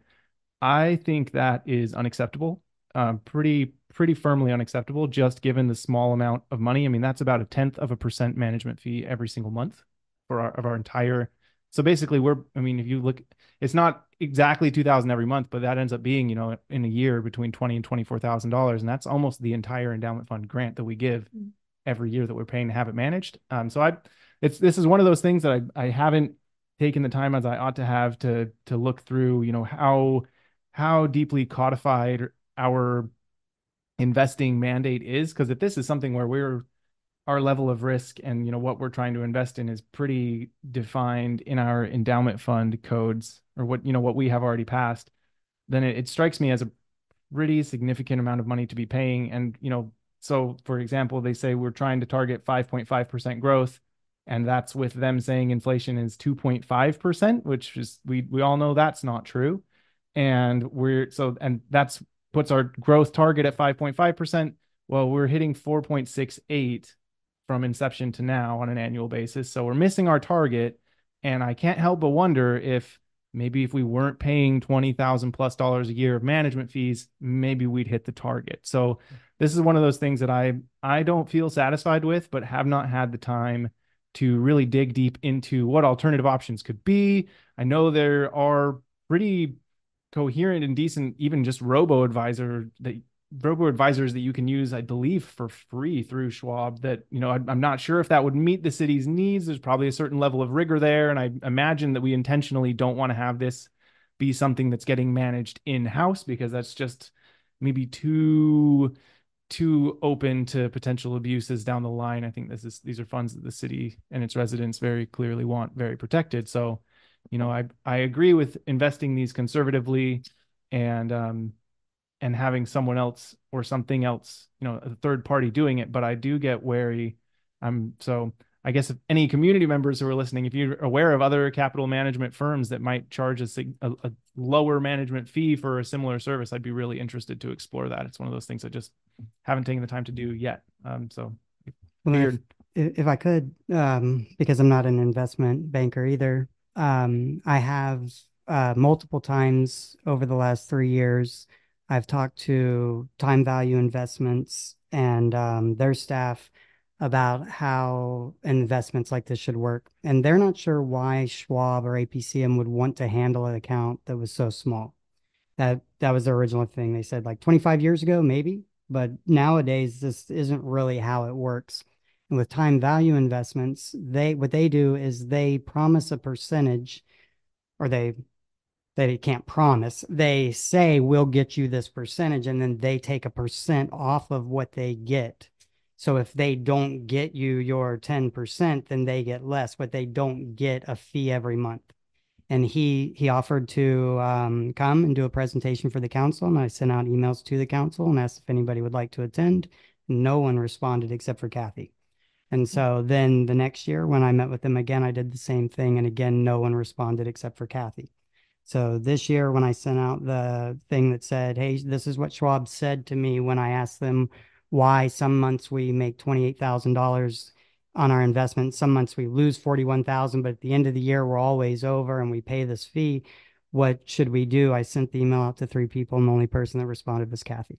I think that is unacceptable. Um, pretty pretty firmly unacceptable, just given the small amount of money. I mean, that's about a tenth of a percent management fee every single month for our of our entire. So basically, we're. I mean, if you look, it's not exactly two thousand every month, but that ends up being, you know, in a year between twenty and twenty four thousand dollars, and that's almost the entire endowment fund grant that we give mm. every year that we're paying to have it managed. Um, so I, it's this is one of those things that I I haven't taken the time as I ought to have to to look through. You know how how deeply codified our investing mandate is, because if this is something where we're our level of risk and, you know, what we're trying to invest in is pretty defined in our endowment fund codes, or what, you know, what we have already passed, then it, it strikes me as a pretty significant amount of money to be paying. And, you know, so for example, they say we're trying to target five point five percent growth, and that's with them saying inflation is two point five percent, which is, we we all know that's not true. And we're so, and that's puts our growth target at five point five percent. Well, we're hitting four point six eight from inception to now on an annual basis. So we're missing our target. And I can't help but wonder if maybe if we weren't paying twenty thousand plus dollars a year of management fees, maybe we'd hit the target. So this is one of those things that I, I don't feel satisfied with, but have not had the time to really dig deep into what alternative options could be. I know there are pretty coherent and decent, even just robo advisor that robo advisors that you can use, I believe, for free through Schwab, that, you know, I, I'm not sure if that would meet the city's needs. There's probably a certain level of rigor there. And I imagine that we intentionally don't want to have this be something that's getting managed in-house, because that's just maybe too, too open to potential abuses down the line. I think this is, these are funds that the city and its residents very clearly want very protected. So, you know, I, I agree with investing these conservatively, and, um, and having someone else or something else, you know, a third party doing it. But I do get wary. Um, so I guess if any community members who are listening, if you're aware of other capital management firms that might charge a, a, a lower management fee for a similar service, I'd be really interested to explore that. It's one of those things I just haven't taken the time to do yet. Um, so well, if, if I could, um, because I'm not an investment banker either, um, I have uh, multiple times over the last three years, I've talked to Time Value Investments and um, their staff about how investments like this should work. And they're not sure why Schwab or A P C M would want to handle an account that was so small. That that was the original thing. They said like twenty-five years ago, maybe. But nowadays, this isn't really how it works. And with Time Value Investments, they what they do is they promise a percentage, or they they can't promise. They say, we'll get you this percentage, and then they take a percent off of what they get. So if they don't get you your ten percent, then they get less, but they don't get a fee every month. And he he offered to um, come and do a presentation for the council, and I sent out emails to the council and asked if anybody would like to attend. No one responded except for Kathy. And so then the next year when I met with them again, I did the same thing, and again, no one responded except for Kathy. So this year, when I sent out the thing that said, hey, this is what Schwab said to me when I asked them why some months we make twenty-eight thousand dollars on our investment, some months we lose forty-one thousand dollars, but at the end of the year, we're always over and we pay this fee. What should we do? I sent the email out to three people, and the only person that responded was Kathy.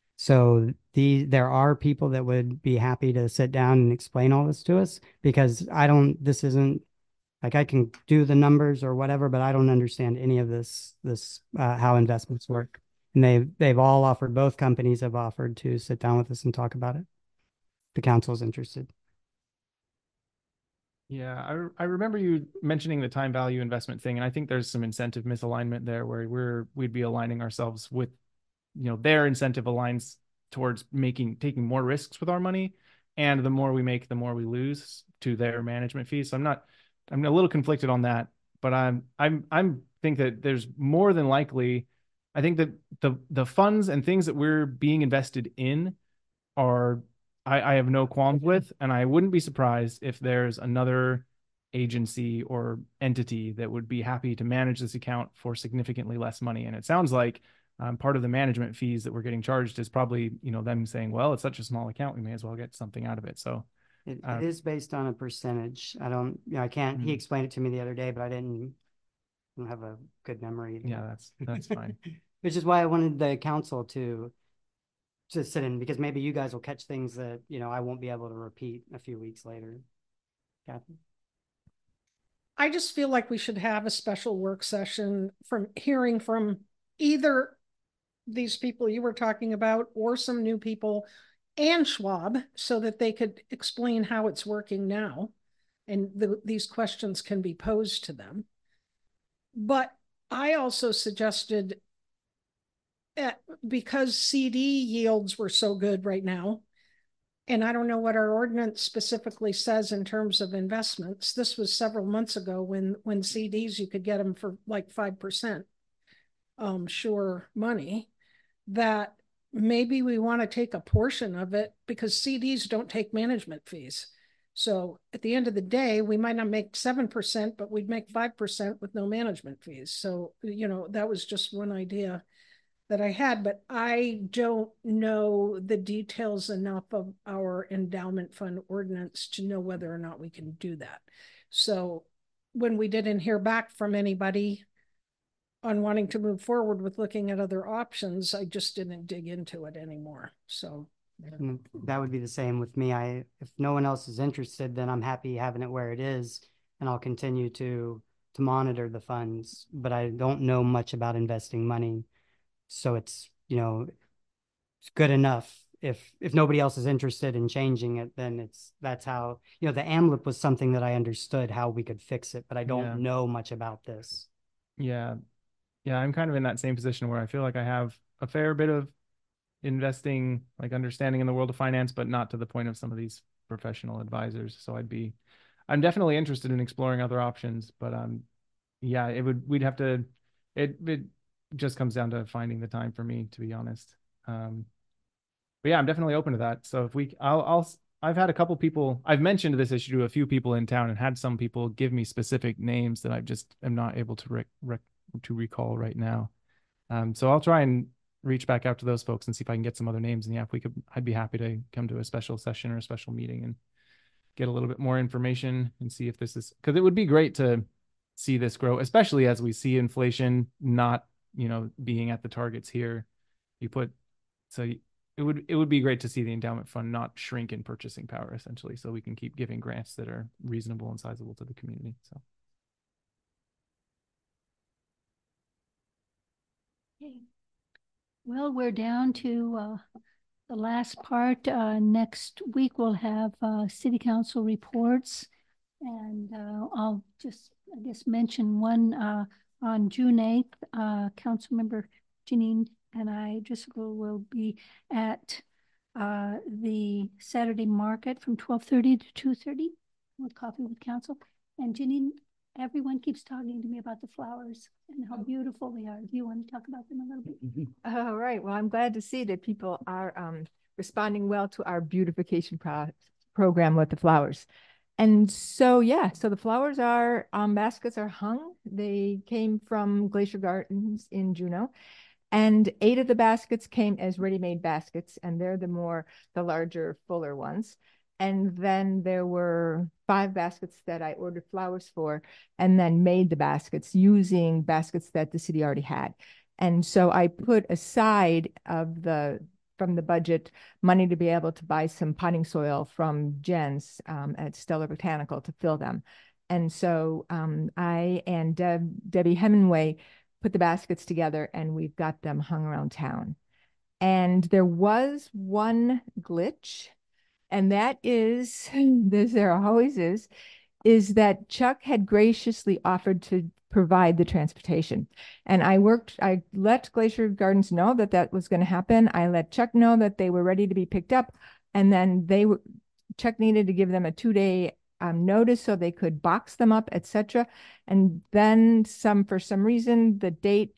So the there are people that would be happy to sit down and explain all this to us, because I don't, this isn't, like, I can do the numbers or whatever, but I don't understand any of this, this, uh, how investments work. And they've, they've all offered, both companies have offered to sit down with us and talk about it. The council is interested. Yeah, I, I remember you mentioning the time value investment thing. And I think there's some incentive misalignment there, where we're, we'd be aligning ourselves with, you know, their incentive aligns towards making, taking more risks with our money. And the more we make, the more we lose to their management fees. So I'm not, I'm a little conflicted on that, but I'm I'm I'm think that there's more than likely, I think that the the funds and things that we're being invested in are I, I have no qualms with, and I wouldn't be surprised if there's another agency or entity that would be happy to manage this account for significantly less money. And it sounds like um, part of the management fees that we're getting charged is probably, you know, them saying, well, it's such a small account, we may as well get something out of it. So It, uh, it is based on a percentage. I don't, you know, I can't, he Mhm. explained it to me the other day, but I didn't, I don't have a good memory. yeah, that's that's fine. Which is why I wanted the council to to sit in, because maybe you guys will catch things that, you know, I won't be able to repeat a few weeks later. Kathy? I just feel like we should have a special work session from hearing from either these people you were talking about or some new people and Schwab, so that they could explain how it's working now. And the, these questions can be posed to them. But I also suggested, uh, because C D yields were so good right now, and I don't know what our ordinance specifically says in terms of investments. This was several months ago when, when C Ds, you could get them for like five percent um, sure money, that maybe we want to take a portion of it, because C Ds don't take management fees. So at the end of the day, we might not make seven percent, but we'd make five percent with no management fees. So, you know, that was just one idea that I had, but I don't know the details enough of our endowment fund ordinance to know whether or not we can do that. So when we didn't hear back from anybody on wanting to move forward with looking at other options, I just didn't dig into it anymore. So And that would be the same with me. I, if no one else is interested, then I'm happy having it where it is, and I'll continue to to monitor the funds. But I don't know much about investing money, so it's, you know, it's good enough. If if nobody else is interested in changing it, then it's that's how, you know, the AMLIP was something that I understood how we could fix it, but I don't Yeah. know much about this. Yeah. Yeah, I'm kind of in that same position where I feel like I have a fair bit of investing, like understanding in the world of finance, but not to the point of some of these professional advisors. So I'd be, I'm definitely interested in exploring other options, but um, yeah, it would, we'd have to, it, it just comes down to finding the time for me, to be honest. Um, but yeah, I'm definitely open to that. So if we, I'll, I'll, I've had a couple people, I've mentioned this issue to a few people in town and had some people give me specific names that I just am not able to rec, rec to recall right now. Um, so I'll try and reach back out to those folks and see if I can get some other names. And yeah, if we could, I'd be happy to come to a special session or a special meeting and get a little bit more information and see if this is, because it would be great to see this grow, especially as we see inflation not, you know, being at the targets here. You put, so it would, it would be great to see the endowment fund not shrink in purchasing power, essentially, so we can keep giving grants that are reasonable and sizable to the community. So. Well, we're down to uh, the last part. Uh, next week, we'll have uh, city council reports. And uh, I'll just, I guess, mention one uh, on June eighth. Uh, Councilmember Janine and I just will, will be at uh, the Saturday market from twelve thirty to two thirty with Coffee with Council. And Janine, everyone keeps talking to me about the flowers and how beautiful they are. Do you want to talk about them a little bit? All right. Well, I'm glad to see that people are um, responding well to our beautification pro program with the flowers. And so, yeah, so the flowers are, um, baskets are hung. They came from Glacier Gardens in Juneau. And eight of the baskets came as ready-made baskets, and they're the more, the larger, fuller ones. And then there were five baskets that I ordered flowers for, and then made the baskets using baskets that the city already had. And so I put aside of the, from the budget, money to be able to buy some potting soil from Jen's um, at Stellar Botanical to fill them. And so um, I and Deb, Debbie Hemingway put the baskets together, and we've got them hung around town. And there was one glitch, and that is, as there always is, is that Chuck had graciously offered to provide the transportation. And I worked, I let Glacier Gardens know that that was going to happen. I let Chuck know that they were ready to be picked up. And then they were, Chuck needed to give them a two day um, notice so they could box them up, et cetera. And then some, for some reason, the date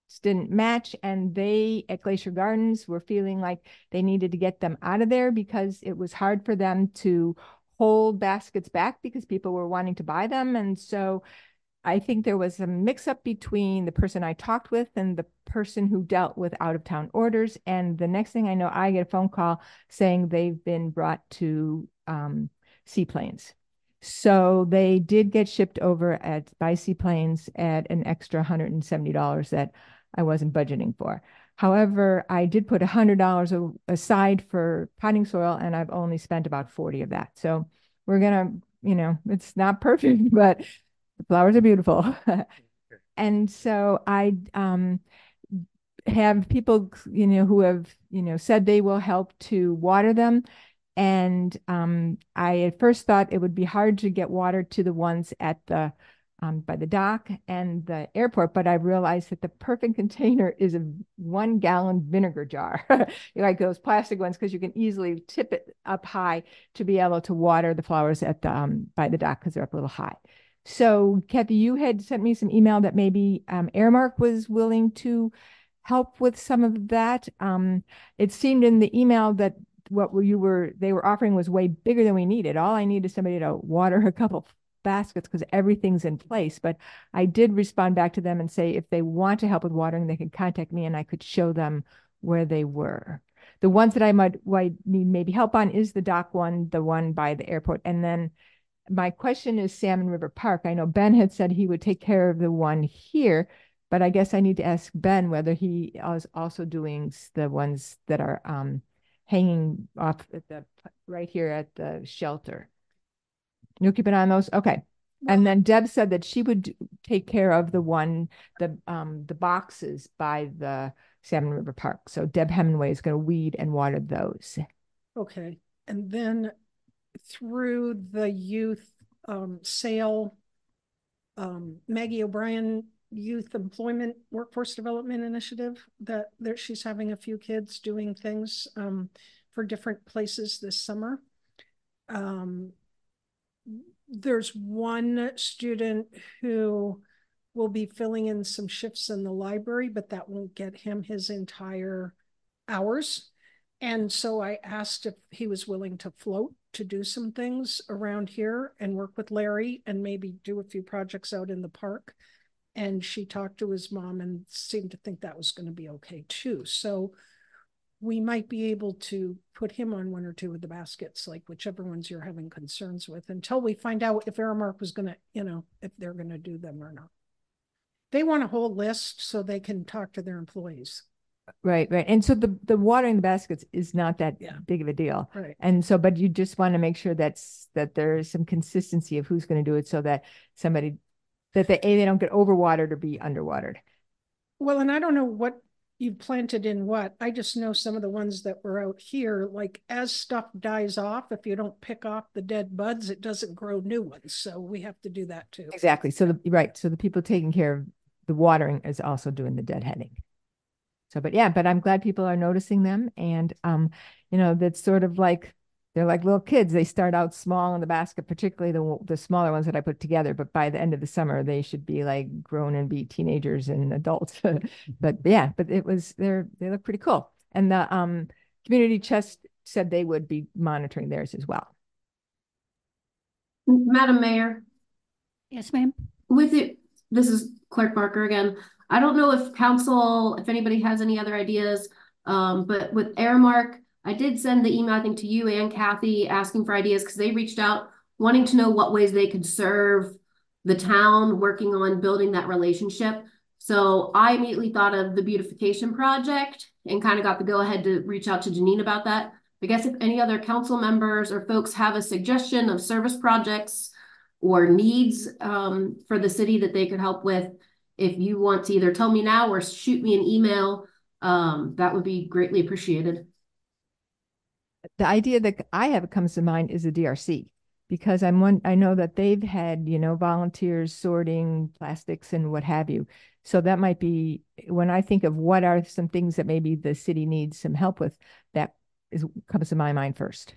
didn't match, and they at Glacier Gardens were feeling like they needed to get them out of there because it was hard for them to hold baskets back because people were wanting to buy them. And so I think there was a mix-up between the person I talked with and the person who dealt with out-of-town orders. And the next thing I know, I get a phone call saying they've been brought to um, seaplanes. So they did get shipped over at by seaplanes at an extra one hundred seventy dollars that I wasn't budgeting for. However, I did put one hundred dollars aside for potting soil, and I've only spent about forty of that. So we're gonna, you know, it's not perfect, but the flowers are beautiful. And so I um, have people, you know, who have, you know, said they will help to water them. And um, I at first thought it would be hard to get water to the ones at the um, by the dock and the airport, but I realized that the perfect container is a one gallon vinegar jar, like those plastic ones, because you can easily tip it up high to be able to water the flowers at the um, by the dock because they're up a little high. So Kathy, you had sent me some email that maybe um, Aramark was willing to help with some of that. Um, it seemed in the email that what you were they were offering was way bigger than we needed. All I need is somebody to water a couple baskets because everything's in place. But I did respond back to them and say if they want to help with watering, they can contact me and I could show them where they were. The ones that I might, might need maybe help on is the dock one, the one by the airport, and then my question is Salmon River Park. I know Ben had said he would take care of the one here, but I guess I need to ask Ben whether he is also doing the ones that are um, hanging off at the right here at the shelter. You'll keep an eye on those? Okay. Well, and then Deb said that she would take care of the one, the um the boxes by the Salmon River Park. So Deb Hemingway is going to weed and water those. Okay. And then through the youth um, sale, um, Maggie O'Brien Youth Employment Workforce Development Initiative, that there she's having a few kids doing things um, for different places this summer. Um, there's one student who will be filling in some shifts in the library, but that won't get him his entire hours. And so I asked if he was willing to float to do some things around here and work with Larry and maybe do a few projects out in the park. And she talked to his mom and seemed to think that was going to be okay too. So we might be able to put him on one or two of the baskets, like whichever ones you're having concerns with, until we find out if Aramark was going to, you know, if they're going to do them or not. They want a whole list so they can talk to their employees. Right, right. And so the, the watering the baskets is not that yeah. big of a deal. Right. And so, but you just want to make sure that's, that there is some consistency of who's going to do it so that somebody, that they, A, they don't get overwatered or be underwatered. Well, and I don't know what you've planted in what. I just know some of the ones that were out here, like as stuff dies off, if you don't pick off the dead buds, it doesn't grow new ones. So we have to do that too. Exactly. So the, right. So the people taking care of the watering is also doing the deadheading. So, but yeah, but I'm glad people are noticing them. And, um, you know, that's sort of like, they're like little kids. They start out small in the basket, particularly the, the smaller ones that I put together. But by the end of the summer, they should be like grown and be teenagers and adults. But yeah, but it was, they're, they look pretty cool. And the um, community chest said they would be monitoring theirs as well. Madam Mayor. Yes, ma'am. With it, this is Clerk Barker again. I don't know if council, if anybody has any other ideas, um, but with Aramark, I did send the email, I think, to you and Kathy asking for ideas because they reached out wanting to know what ways they could serve the town, working on building that relationship. So I immediately thought of the beautification project and kind of got the go ahead to reach out to Janine about that. I guess if any other council members or folks have a suggestion of service projects or needs um, for the city that they could help with, if you want to either tell me now or shoot me an email, um, that would be greatly appreciated. The idea that I have comes to mind is the D R C, because I'm one, I know that they've had, you know, volunteers sorting plastics and what have you. So that might be, when I think of what are some things that maybe the city needs some help with, that is comes to my mind first.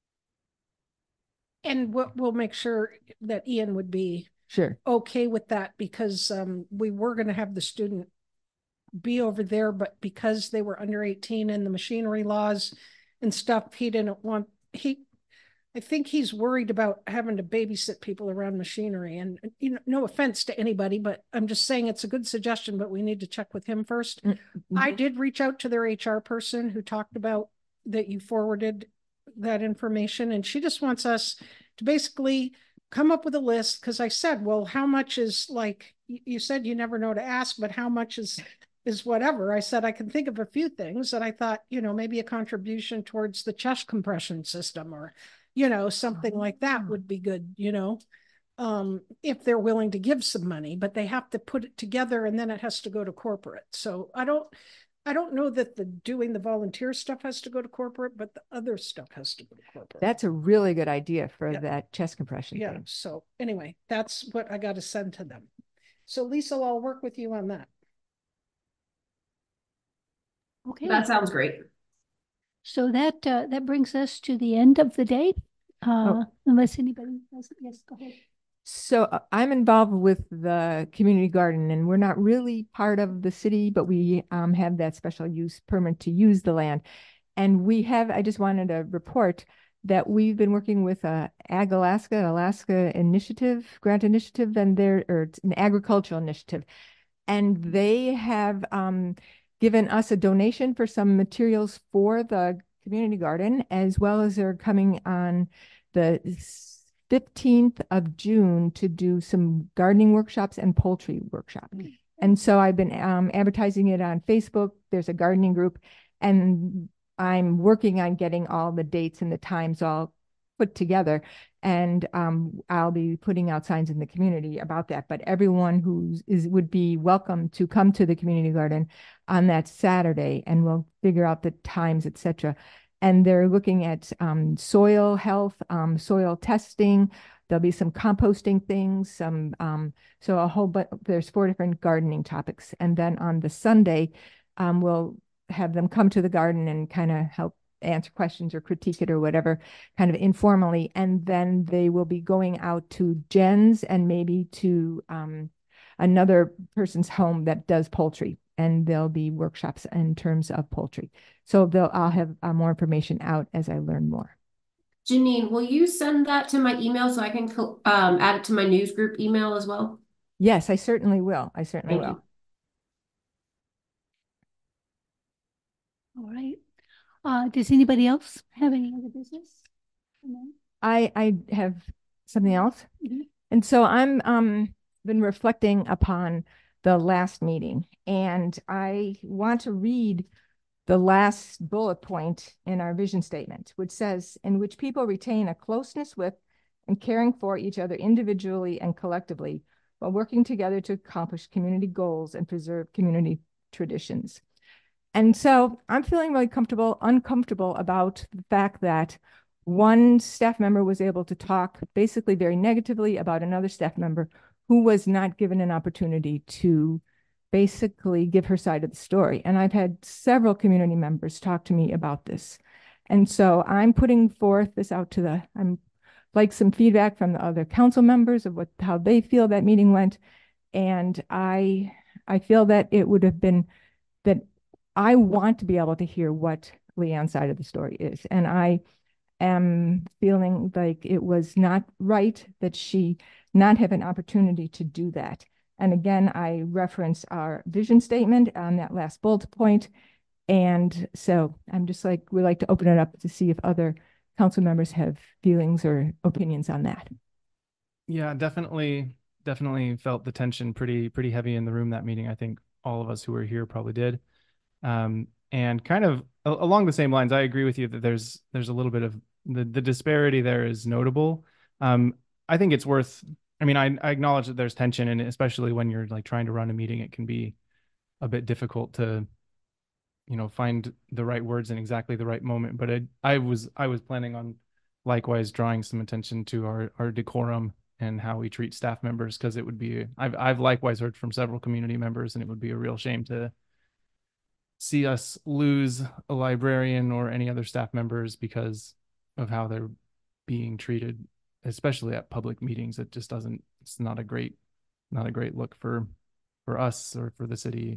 And what we'll make sure that Ian would be Sure. okay with that, because um, we were going to have the student be over there, but because they were under eighteen and the machinery laws and stuff, he didn't want, he, I think he's worried about having to babysit people around machinery. And, you know, no offense to anybody, but I'm just saying it's a good suggestion, but we need to check with him first. Mm-hmm. I did reach out to their H R person who talked about that you forwarded that information, and she just wants us to basically come up with a list, because I said, well, how much is, like, you said you never know to ask, but how much is is whatever. I said I can think of a few things, and I thought, you know, maybe a contribution towards the chest compression system, or, you know, something like that would be good, you know, um, if they're willing to give some money, but they have to put it together and then it has to go to corporate. So I don't, I don't know that the doing the volunteer stuff has to go to corporate, but the other stuff has to go to corporate. That's a really good idea for Yeah. that chest compression Yeah. thing. So anyway, that's what I got to send to them. So Lisa, I'll work with you on that. Okay. That sounds great. So that uh, that brings us to the end of the day. Uh, Oh. Unless anybody has, yes, go ahead. So uh, I'm involved with the community garden, and we're not really part of the city, but we um, have that special use permit to use the land. And we have, I just wanted to report that we've been working with uh, Ag Alaska, Alaska Initiative, Grant Initiative, and they're, or it's an agricultural initiative. And they have um, given us a donation for some materials for the community garden, as well as they're coming on the fifteenth of June to do some gardening workshops and poultry workshops. Mm-hmm. And so I've been um, advertising it on Facebook. There's a gardening group, and I'm working on getting all the dates and the times all put together. And um, I'll be putting out signs in the community about that. But everyone who is would be welcome to come to the community garden on that Saturday, and we'll figure out the times, et cetera. And they're looking at um, soil health, um, soil testing. There'll be some composting things, some um, so a whole but there's four different gardening topics. And then on the Sunday, um, we'll have them come to the garden and kind of help answer questions or critique it or whatever, kind of informally. And then they will be going out to Jen's and maybe to um, another person's home that does poultry. And there'll be workshops in terms of poultry. So they'll, I'll have uh, more information out as I learn more. Janine, will you send that to my email so I can um, add it to my news group email as well? Yes, I certainly will. I certainly Thank will. You. All right. Uh, does anybody else have any other business? No? I, I have something else. Mm-hmm. And so I'm um been reflecting upon the last meeting, and I want to read the last bullet point in our vision statement, which says, in which people retain a closeness with and caring for each other individually and collectively, while working together to accomplish community goals and preserve community traditions. And so I'm feeling really comfortable, uncomfortable about the fact that one staff member was able to talk basically very negatively about another staff member who was not given an opportunity to basically give her side of the story. And I've had several community members talk to me about this. And so I'm putting forth this out to the, I'm like some feedback from the other council members of what, how they feel that meeting went. And I, I feel that it would have been, that I want to be able to hear what Leanne's side of the story is. And I am feeling like it was not right that she not have an opportunity to do that. And again, I reference our vision statement on that last bullet point. And so I'm just like, we like to open it up to see if other council members have feelings or opinions on that. Yeah, definitely, definitely felt the tension pretty, pretty heavy in the room that meeting. I think all of us who were here probably did. Um, and kind of along the same lines, I agree with you that there's, there's a little bit of the, the disparity there is notable. Um, I think it's worth, I mean, I, I acknowledge that there's tension, and especially when you're like trying to run a meeting, it can be a bit difficult to, you know, find the right words in exactly the right moment. But I, I was, I was planning on likewise drawing some attention to our, our decorum and how we treat staff members, because it would be, I've, I've likewise heard from several community members, and it would be a real shame to see us lose a librarian or any other staff members because of how they're being treated, especially at public meetings. It just doesn't, it's not a great, not a great look for, for us or for the city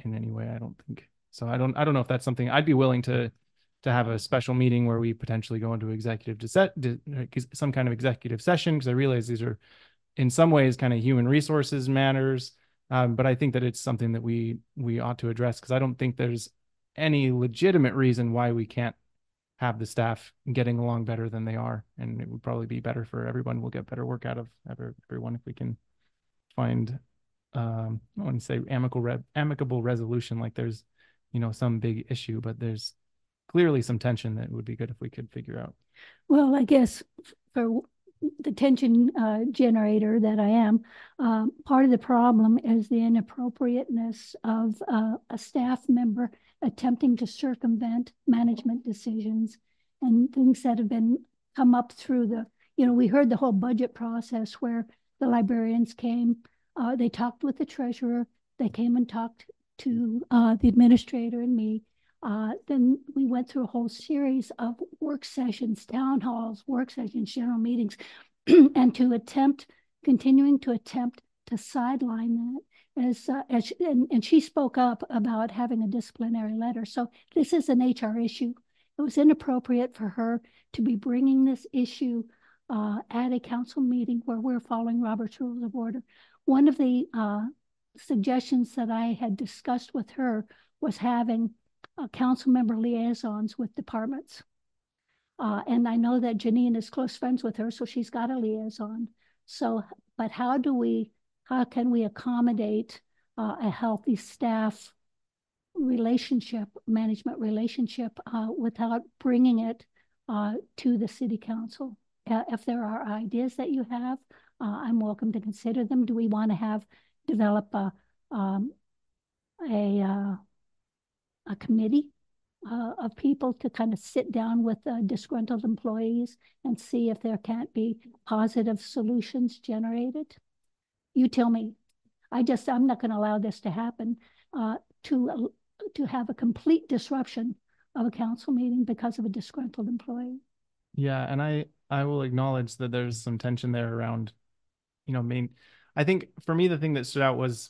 in any way. I don't think so. I don't I don't know if that's something I'd be willing to to have a special meeting where we potentially go into executive to set some kind of executive session, because I realize these are in some ways kind of human resources matters. Um, but I think that it's something that we we ought to address, because I don't think there's any legitimate reason why we can't have the staff getting along better than they are. And it would probably be better for everyone. We'll get better work out of everyone if we can find, um, I want to say amicable, re amicable resolution. Like there's, you know, some big issue, but there's clearly some tension that would be good if we could figure out. Well, I guess for the tension uh, generator that I am, um, part of the problem is the inappropriateness of uh, a staff member attempting to circumvent management decisions and things that have been come up through the, you know, we heard the whole budget process where the librarians came, uh, they talked with the treasurer, they came and talked to uh, the administrator and me. Uh, then we went through a whole series of work sessions, town halls, work sessions, general meetings, and to attempt, continuing to attempt to sideline that as, uh, as she, and, and she spoke up about having a disciplinary letter. So this is an H R issue. It was inappropriate for her to be bringing this issue uh, at a council meeting where we're following Robert's Rules of Order. One of the uh, suggestions that I had discussed with her was having Uh, council member liaisons with departments. Uh, and I know that Janine is close friends with her, so she's got a liaison. So, but how do we, how can we accommodate uh, a healthy staff relationship, management relationship uh, without bringing it uh, to the city council? Uh, if there are ideas that you have, uh, I'm welcome to consider them. Do we want to have, develop a, um, a, uh, a committee uh, of people to kind of sit down with uh, disgruntled employees and see if there can't be positive solutions generated? You tell me. I just, I'm not going to allow this to happen, uh, to, uh, to have a complete disruption of a council meeting because of a disgruntled employee. Yeah, and I, I will acknowledge that there's some tension there around, you know, main, I think for me, the thing that stood out was,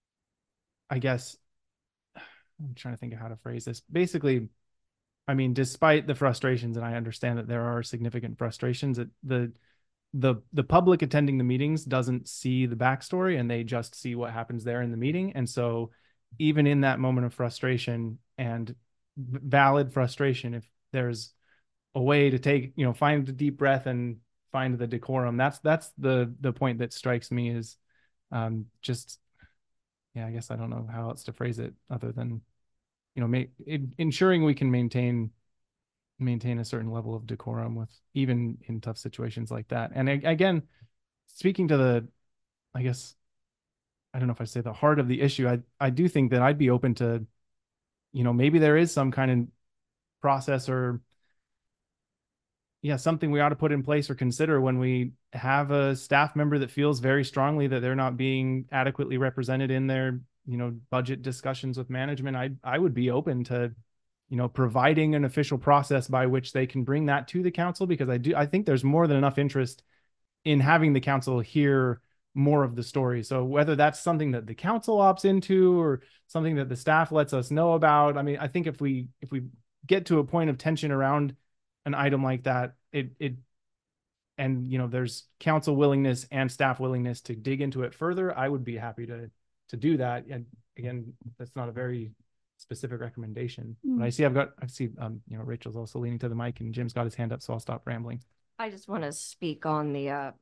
I guess, I'm trying to think of how to phrase this. Basically, I mean, despite the frustrations, and I understand that there are significant frustrations, that the the the public attending the meetings doesn't see the backstory, and they just see what happens there in the meeting. And so even in that moment of frustration, and valid frustration, if there's a way to take, you know, find a deep breath and find the decorum, that's that's the the point that strikes me is um just, yeah, I guess I don't know how else to phrase it other than, you know, make it, ensuring we can maintain maintain a certain level of decorum with even in tough situations like that. And again, speaking to the, I guess, I don't know if I say the heart of the issue, I I do think that I'd be open to, you know, maybe there is some kind of process or, yeah, something we ought to put in place or consider when we have a staff member that feels very strongly that they're not being adequately represented in their, you know, budget discussions with management. I I would be open to, you know, providing an official process by which they can bring that to the council, because I do, I think there's more than enough interest in having the council hear more of the story. So whether that's something that the council opts into or something that the staff lets us know about, I mean, I think if we, if we get to a point of tension around an item like that, it, it, and, you know, there's council willingness and staff willingness to dig into it further, I would be happy to, to do that. And again, that's not a very specific recommendation, mm. but I see I've got, I see, um, you know, Rachel's also leaning to the mic and Jim's got his hand up, so I'll stop rambling. I just want to speak on the, uh,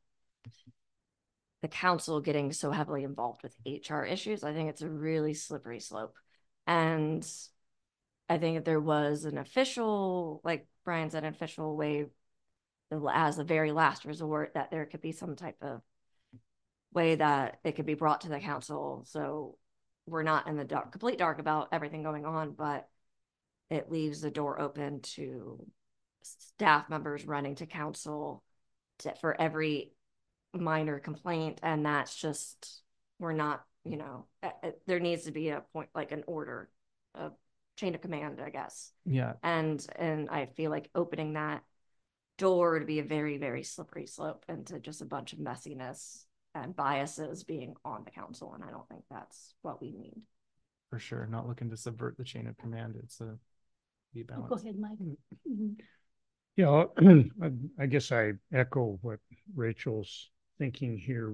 the council getting so heavily involved with H R issues. I think it's a really slippery slope. And I think if there was an official, like Brian said, an official way as a very last resort, that there could be some type of way that it could be brought to the council. So we're not in the dark, complete dark about everything going on, but it leaves the door open to staff members running to council to, for every minor complaint. And that's just, we're not, you know, there needs to be a point, like an order, a chain of command, I guess. Yeah. And, and I feel like opening that door to be a very, very slippery slope into just a bunch of messiness and biases being on the council. And I don't think that's what we need. for sure. Not looking to subvert the chain of command. It's a be Oh, balanced. Go ahead, Mike. Mhm. Yeah, I, I guess I echo what Rachel's thinking here.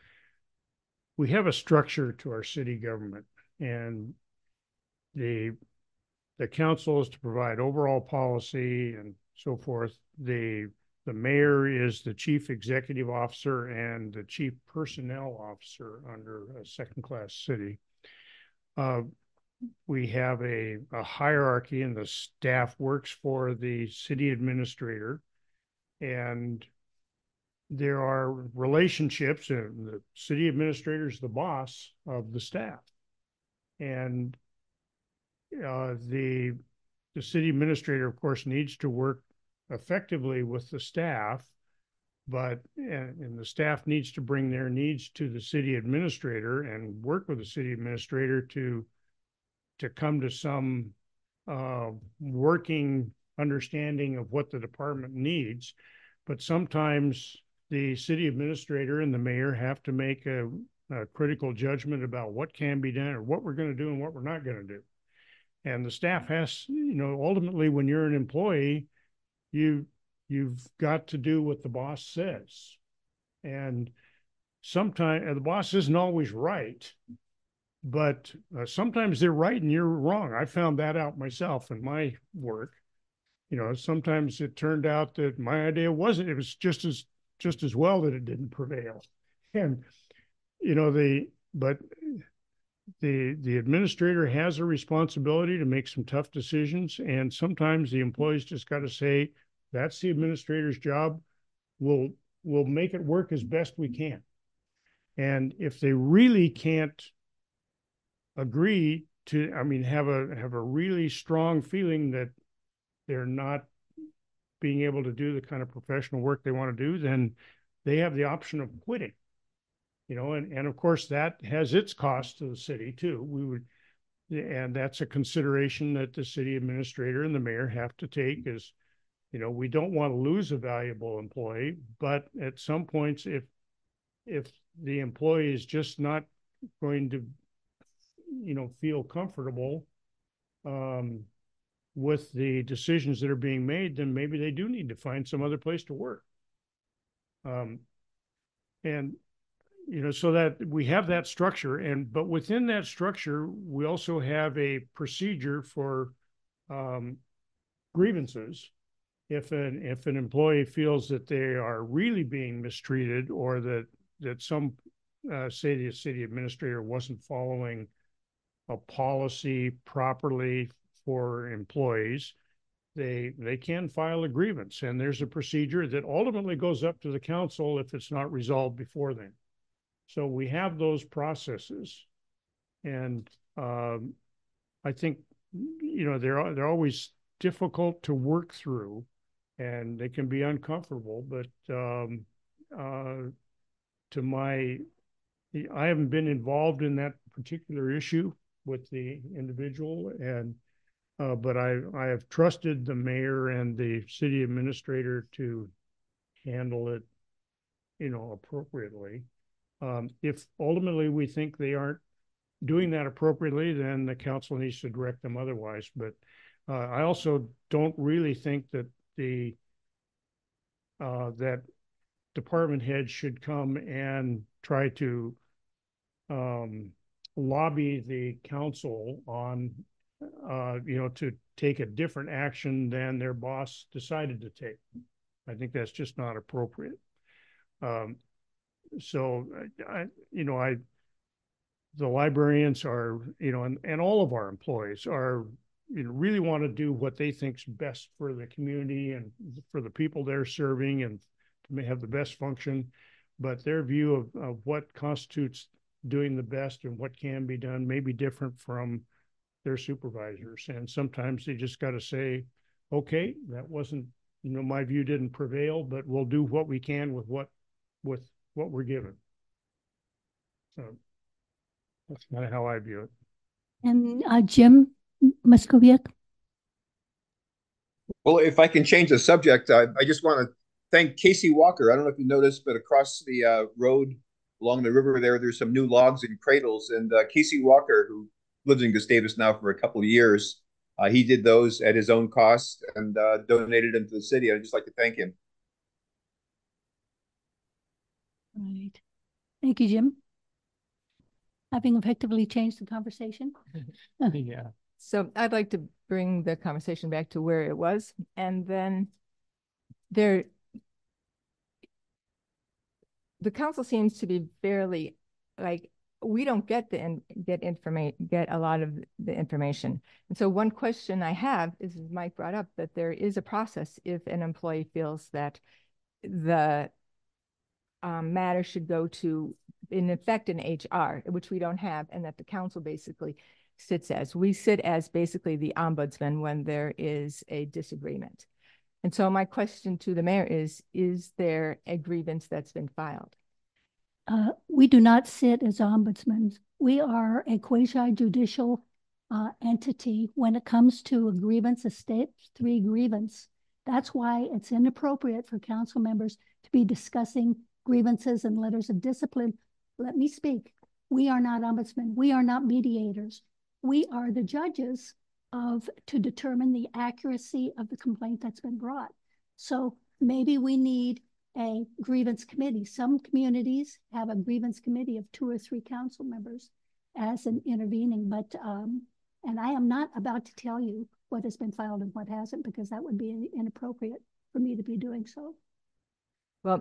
We have a structure to our city government, and the the council is to provide overall policy and so forth. The the mayor is the chief executive officer and the chief personnel officer under a second-class city. Uh, we have a, a hierarchy, and the staff works for the city administrator, and there are relationships, and the city administrator is the boss of the staff, and uh, the the city administrator, of course, needs to work effectively with the staff, but and, and the staff needs to bring their needs to the city administrator and work with the city administrator to to come to some uh, working understanding of what the department needs. But sometimes the city administrator and the mayor have to make a, a critical judgment about what can be done or what we're going to do and what we're not going to do. And the staff has, you know, ultimately when you're an employee, you, you've got to do what the boss says. And sometimes the boss isn't always right, but uh, sometimes they're right and you're wrong. I found that out myself in my work. You know, sometimes it turned out that my idea wasn't, it was just as, just as well that it didn't prevail. And, you know, the, but the, the administrator has a responsibility to make some tough decisions. And sometimes the employees just got to say, that's the administrator's job. We'll, we'll make it work as best we can. And if they really can't agree to, I mean, have a, have a really strong feeling that they're not being able to do the kind of professional work they want to do, then they have the option of quitting, you know, and, and of course that has its cost to the city too. We would, and that's a consideration that the city administrator and the mayor have to take is, you know, we don't want to lose a valuable employee, but at some points, if, if the employee is just not going to, you know, feel comfortable, um, with the decisions that are being made, then maybe they do need to find some other place to work. Um, and, you know, so that we have that structure, and, but within that structure, we also have a procedure for um, grievances. If an, if an employee feels that they are really being mistreated, or that, that some, uh, say the city administrator wasn't following a policy properly for employees, they they can file a grievance, and there's a procedure that ultimately goes up to the council if it's not resolved before then. So we have those processes, and um, I think, you know, they're they're always difficult to work through, and they can be uncomfortable. But um, uh, to my, I haven't been involved in that particular issue with the individual, and Uh, but I, I have trusted the mayor and the city administrator to handle it, you know, appropriately. Um, if ultimately we think they aren't doing that appropriately, then the council needs to direct them otherwise. But uh, I also don't really think that the uh, that department heads should come and try to um, lobby the council on Uh, you know, to take a different action than their boss decided to take. I think that's just not appropriate. Um, so, I, you know, I, the librarians are, you know, and, and all of our employees are, you know, really want to do what they think's best for the community and for the people they're serving, and to have the best function. But their view of, of what constitutes doing the best and what can be done may be different from their supervisors. And sometimes they just got to say, okay, that wasn't, you know, my view didn't prevail, but we'll do what we can with what, with what we're given. So that's kind of how I view it. And uh, Jim Moscoviak? Well, if I can change the subject, uh, I just want to thank Casey Walker. I don't know if you noticed, but across the uh, road along the river there, there's some new logs and cradles. And uh, Casey Walker, who lives in Gustavus now for a couple of years. Uh, he did those at his own cost and uh, donated them to the city. I'd just like to thank him. Right. Thank you, Jim. Having effectively changed the conversation. Yeah. So I'd like to bring the conversation back to where it was. And then there, the council seems to be fairly, like, we don't get the in, get information, get a lot of the information. And so one question I have is, Mike brought up that there is a process if an employee feels that the um, matter should go to, in effect, an H R, which we don't have, and that the council basically sits as. We sit as basically the ombudsman when there is a disagreement. And so my question to the mayor is, is there a grievance that's been filed? Uh, we do not sit as ombudsmen. We are a quasi-judicial uh, entity when it comes to a grievance, a state three grievance. That's why it's inappropriate for council members to be discussing grievances and letters of discipline. Let me speak. We are not ombudsmen. We are not mediators. We are the judges of to determine the accuracy of the complaint that's been brought. So maybe we need a grievance committee. Some communities have a grievance committee of two or three council members as an intervening, but um, and I am not about to tell you what has been filed and what hasn't, because that would be inappropriate for me to be doing so. Well,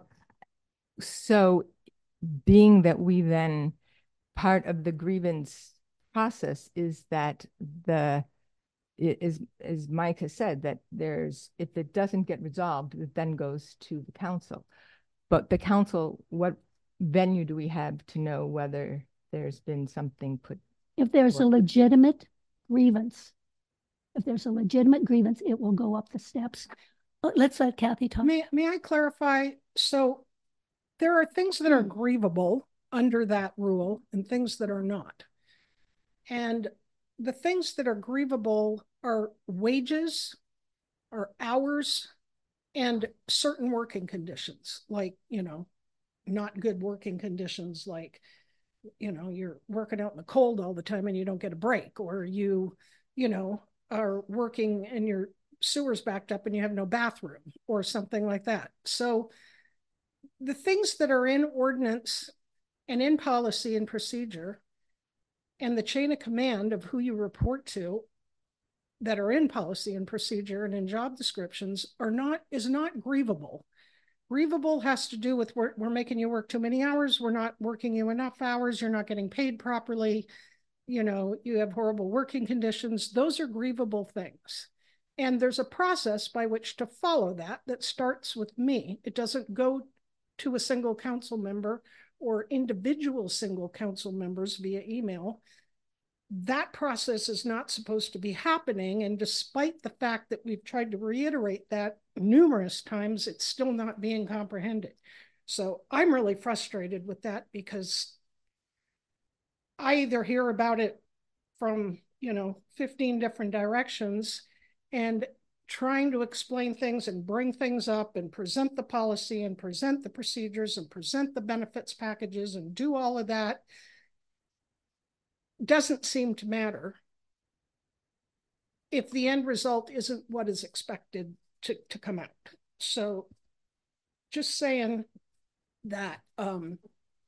so being that we then, part of the grievance process is that the, it is, as Mike has said, that there's, if it doesn't get resolved, it then goes to the council. But the council, what venue do we have to know whether there's been something put? If there's forward? a legitimate grievance, if there's a legitimate grievance, it will go up the steps. Let's let Kathy talk. May, may I clarify? So there are things that are grievable under that rule and things that are not. And the things that are grievable are wages, are hours, and certain working conditions, like, you know, not good working conditions, like, you know, you're working out in the cold all the time and you don't get a break, or you, you know, are working and your sewer's backed up and you have no bathroom or something like that. So the things that are in ordinance and in policy and procedure and the chain of command of who you report to that are in policy and procedure and in job descriptions are not, is not grievable. Grievable has to do with we're, we're making you work too many hours. We're not working you enough hours. You're not getting paid properly. You know, you have horrible working conditions. Those are grievable things. And there's a process by which to follow that, that starts with me. It doesn't go to a single council member or individual single council members via email. That process is not supposed to be happening. And despite the fact that we've tried to reiterate that numerous times, it's still not being comprehended. So I'm really frustrated with that, because I either hear about it from, you know, fifteen different directions, and trying to explain things and bring things up and present the policy and present the procedures and present the benefits packages and do all of that doesn't seem to matter if the end result isn't what is expected to, to come out. So just saying that um,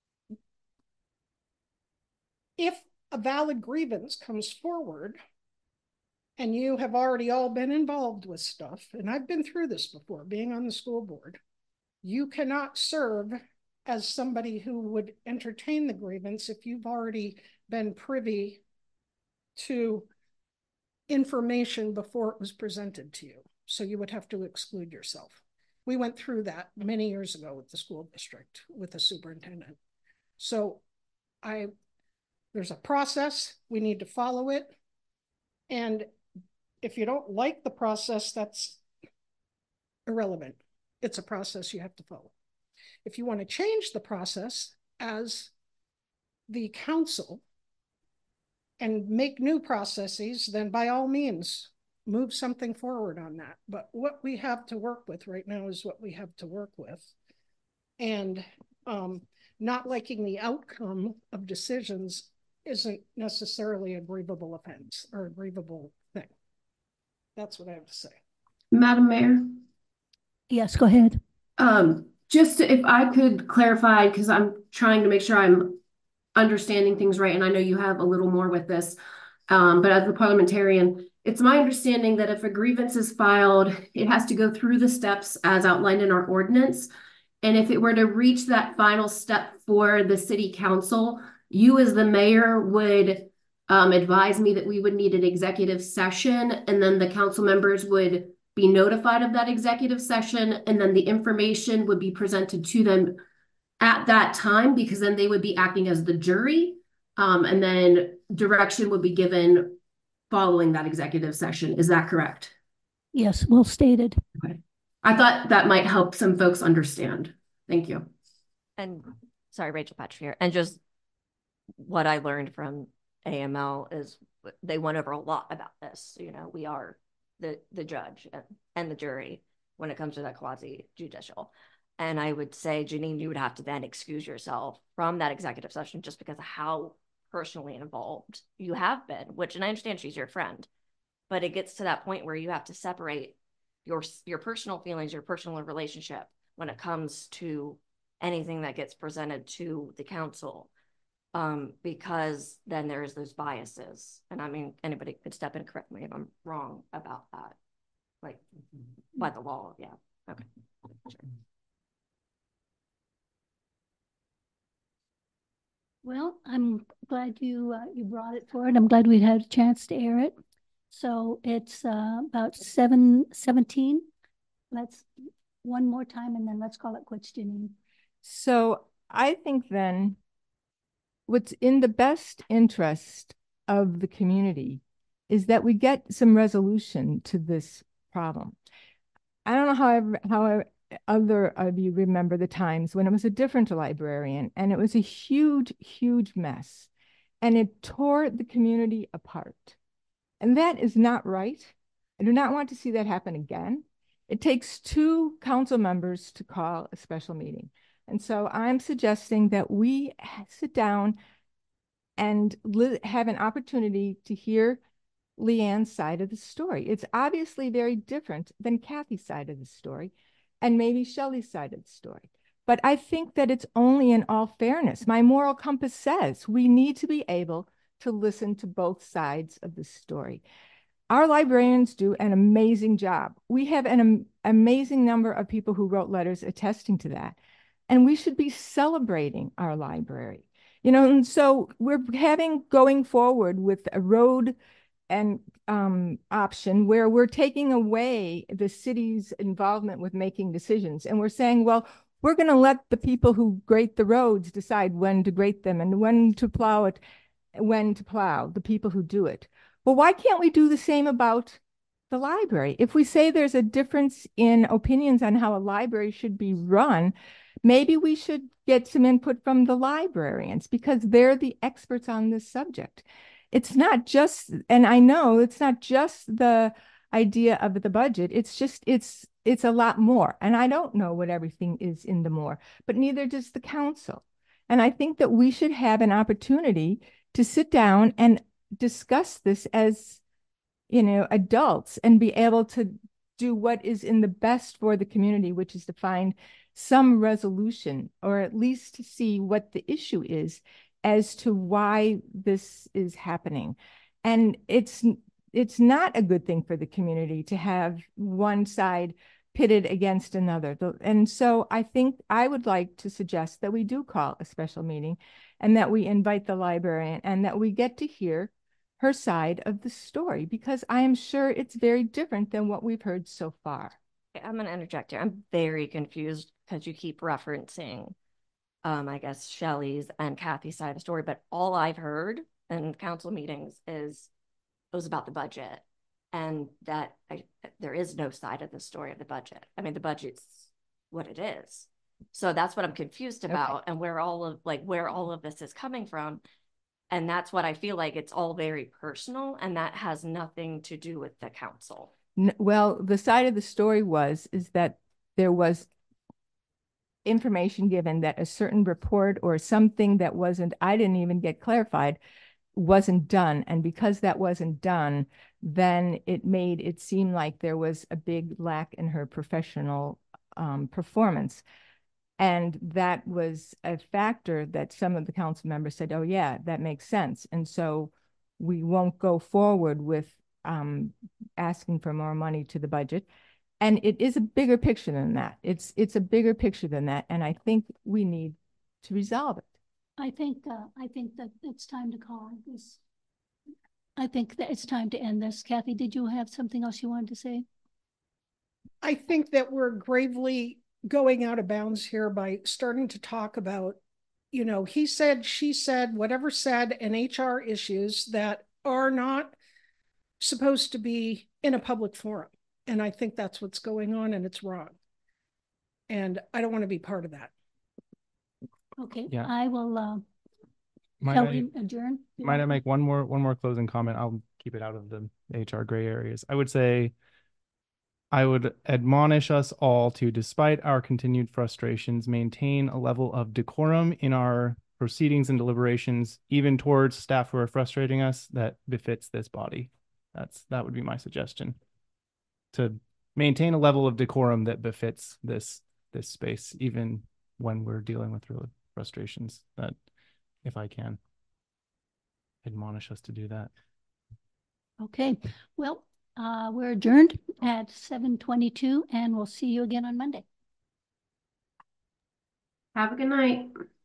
if a valid grievance comes forward and you have already all been involved with stuff, and I've been through this before, being on the school board, you cannot serve as somebody who would entertain the grievance if you've already been privy to information before it was presented to you. So you would have to exclude yourself. We went through that many years ago with the school district, with the superintendent. So I, there's a process, we need to follow it. And if you don't like the process, that's irrelevant. It's a process you have to follow. If you want to change the process as the council and make new processes, then by all means, move something forward on that. But what we have to work with right now is what we have to work with. And um, not liking the outcome of decisions isn't necessarily a grievable offense or a grievable thing. That's what I have to say. Madam Mayor? Yes, go ahead. Um, just to, if I could clarify, because I'm trying to make sure I'm understanding things right, and I know you have a little more with this, um, but as a parliamentarian, it's my understanding that if a grievance is filed, it has to go through the steps as outlined in our ordinance. And if it were to reach that final step for the city council, you as the mayor would um, advise me that we would need an executive session, and then the council members would be notified of that executive session, and then the information would be presented to them at that time, because then they would be acting as the jury, um, and then direction would be given following that executive session. Is that correct? Yes, well stated. Okay. I thought that might help some folks understand. Thank you. And sorry, Rachel Patrick here. And just what I learned from A M L is they went over a lot about this. You know, we are the, the judge and, and the jury when it comes to that quasi judicial. And I would say, Janine, you would have to then excuse yourself from that executive session just because of how personally involved you have been, which, and I understand she's your friend, but it gets to that point where you have to separate your, your personal feelings, your personal relationship when it comes to anything that gets presented to the council, um, because then there's those biases. And I mean, anybody could step in and correct me if I'm wrong about that, like by the law. Yeah. Okay. Sure. Well, I'm glad you uh, you brought it forward. I'm glad we had a chance to air it. So it's uh, about seven seventeen. Let's one more time and then let's call it quits, Janine. So I think then what's in the best interest of the community is that we get some resolution to this problem. I don't know how, how other of you remember the times when it was a different librarian and it was a huge, huge mess and it tore the community apart. And that is not right. I do not want to see that happen again. It takes two council members to call a special meeting. And so I'm suggesting that we sit down and have an opportunity to hear Leanne's side of the story. It's obviously very different than Kathy's side of the story and maybe Shelley's side of the story. But I think that it's only in all fairness. My moral compass says we need to be able to listen to both sides of the story. Our librarians do an amazing job. We have an am amazing number of people who wrote letters attesting to that. And we should be celebrating our library. You know, and so we're having going forward with a road and um, option where we're taking away the city's involvement with making decisions. And we're saying, well, we're going to let the people who grate the roads decide when to grate them and when to plow it, when to plow, the people who do it. Well, why can't we do the same about the library? If we say there's a difference in opinions on how a library should be run, maybe we should get some input from the librarians because they're the experts on this subject. It's not just, and I know it's not just the idea of the budget. It's just, it's, it's a lot more. And I don't know what everything is in the more, but neither does the council. And I think that we should have an opportunity to sit down and discuss this as, you know, adults and be able to do what is in the best for the community, which is to find some resolution or at least to see what the issue is as to why this is happening. And it's it's not a good thing for the community to have one side pitted against another. And so I think I would like to suggest that we do call a special meeting and that we invite the librarian and that we get to hear her side of the story, because I am sure it's very different than what we've heard so far. I'm going to interject here. I'm very confused because you keep referencing, um, I guess, Shelley's and Kathy's side of the story, but all I've heard in council meetings is it was about the budget and that I, there is no side of the story of the budget. I mean, the budget's what it is. So that's what I'm confused about, okay. And where all of like where all of this is coming from. And that's what I feel like it's all very personal, and that has nothing to do with the council. Well, the side of the story was, is that there was information given that a certain report or something that wasn't, I didn't even get clarified, wasn't done. And because that wasn't done, then it made it seem like there was a big lack in her professional um, performance. And that was a factor that some of the council members said, oh yeah, that makes sense. And so we won't go forward with um, asking for more money to the budget. And it is a bigger picture than that. It's, it's a bigger picture than that. And I think we need to resolve it. I think, uh, I think that it's time to call this. I think that it's time to end this. Kathy, did you have something else you wanted to say? I think that we're gravely going out of bounds here by starting to talk about, you know, he said, she said, whatever said, and H R issues that are not supposed to be in a public forum. And I think that's what's going on, and it's wrong. And I don't want to be part of that. Okay, Yeah. I will, uh, Might shall I, we adjourn? might I make one more one more closing comment? I'll keep it out of the H R gray areas. I would say I would admonish us all to, despite our continued frustrations, maintain a level of decorum in our proceedings and deliberations, even towards staff who are frustrating us, that befits this body. That's that would be my suggestion. To maintain a level of decorum that befits this this space, even when we're dealing with real frustrations. That, if I can, admonish us to do that. Okay, well, uh, we're adjourned at seven twenty-two, and we'll see you again on Monday. Have a good night.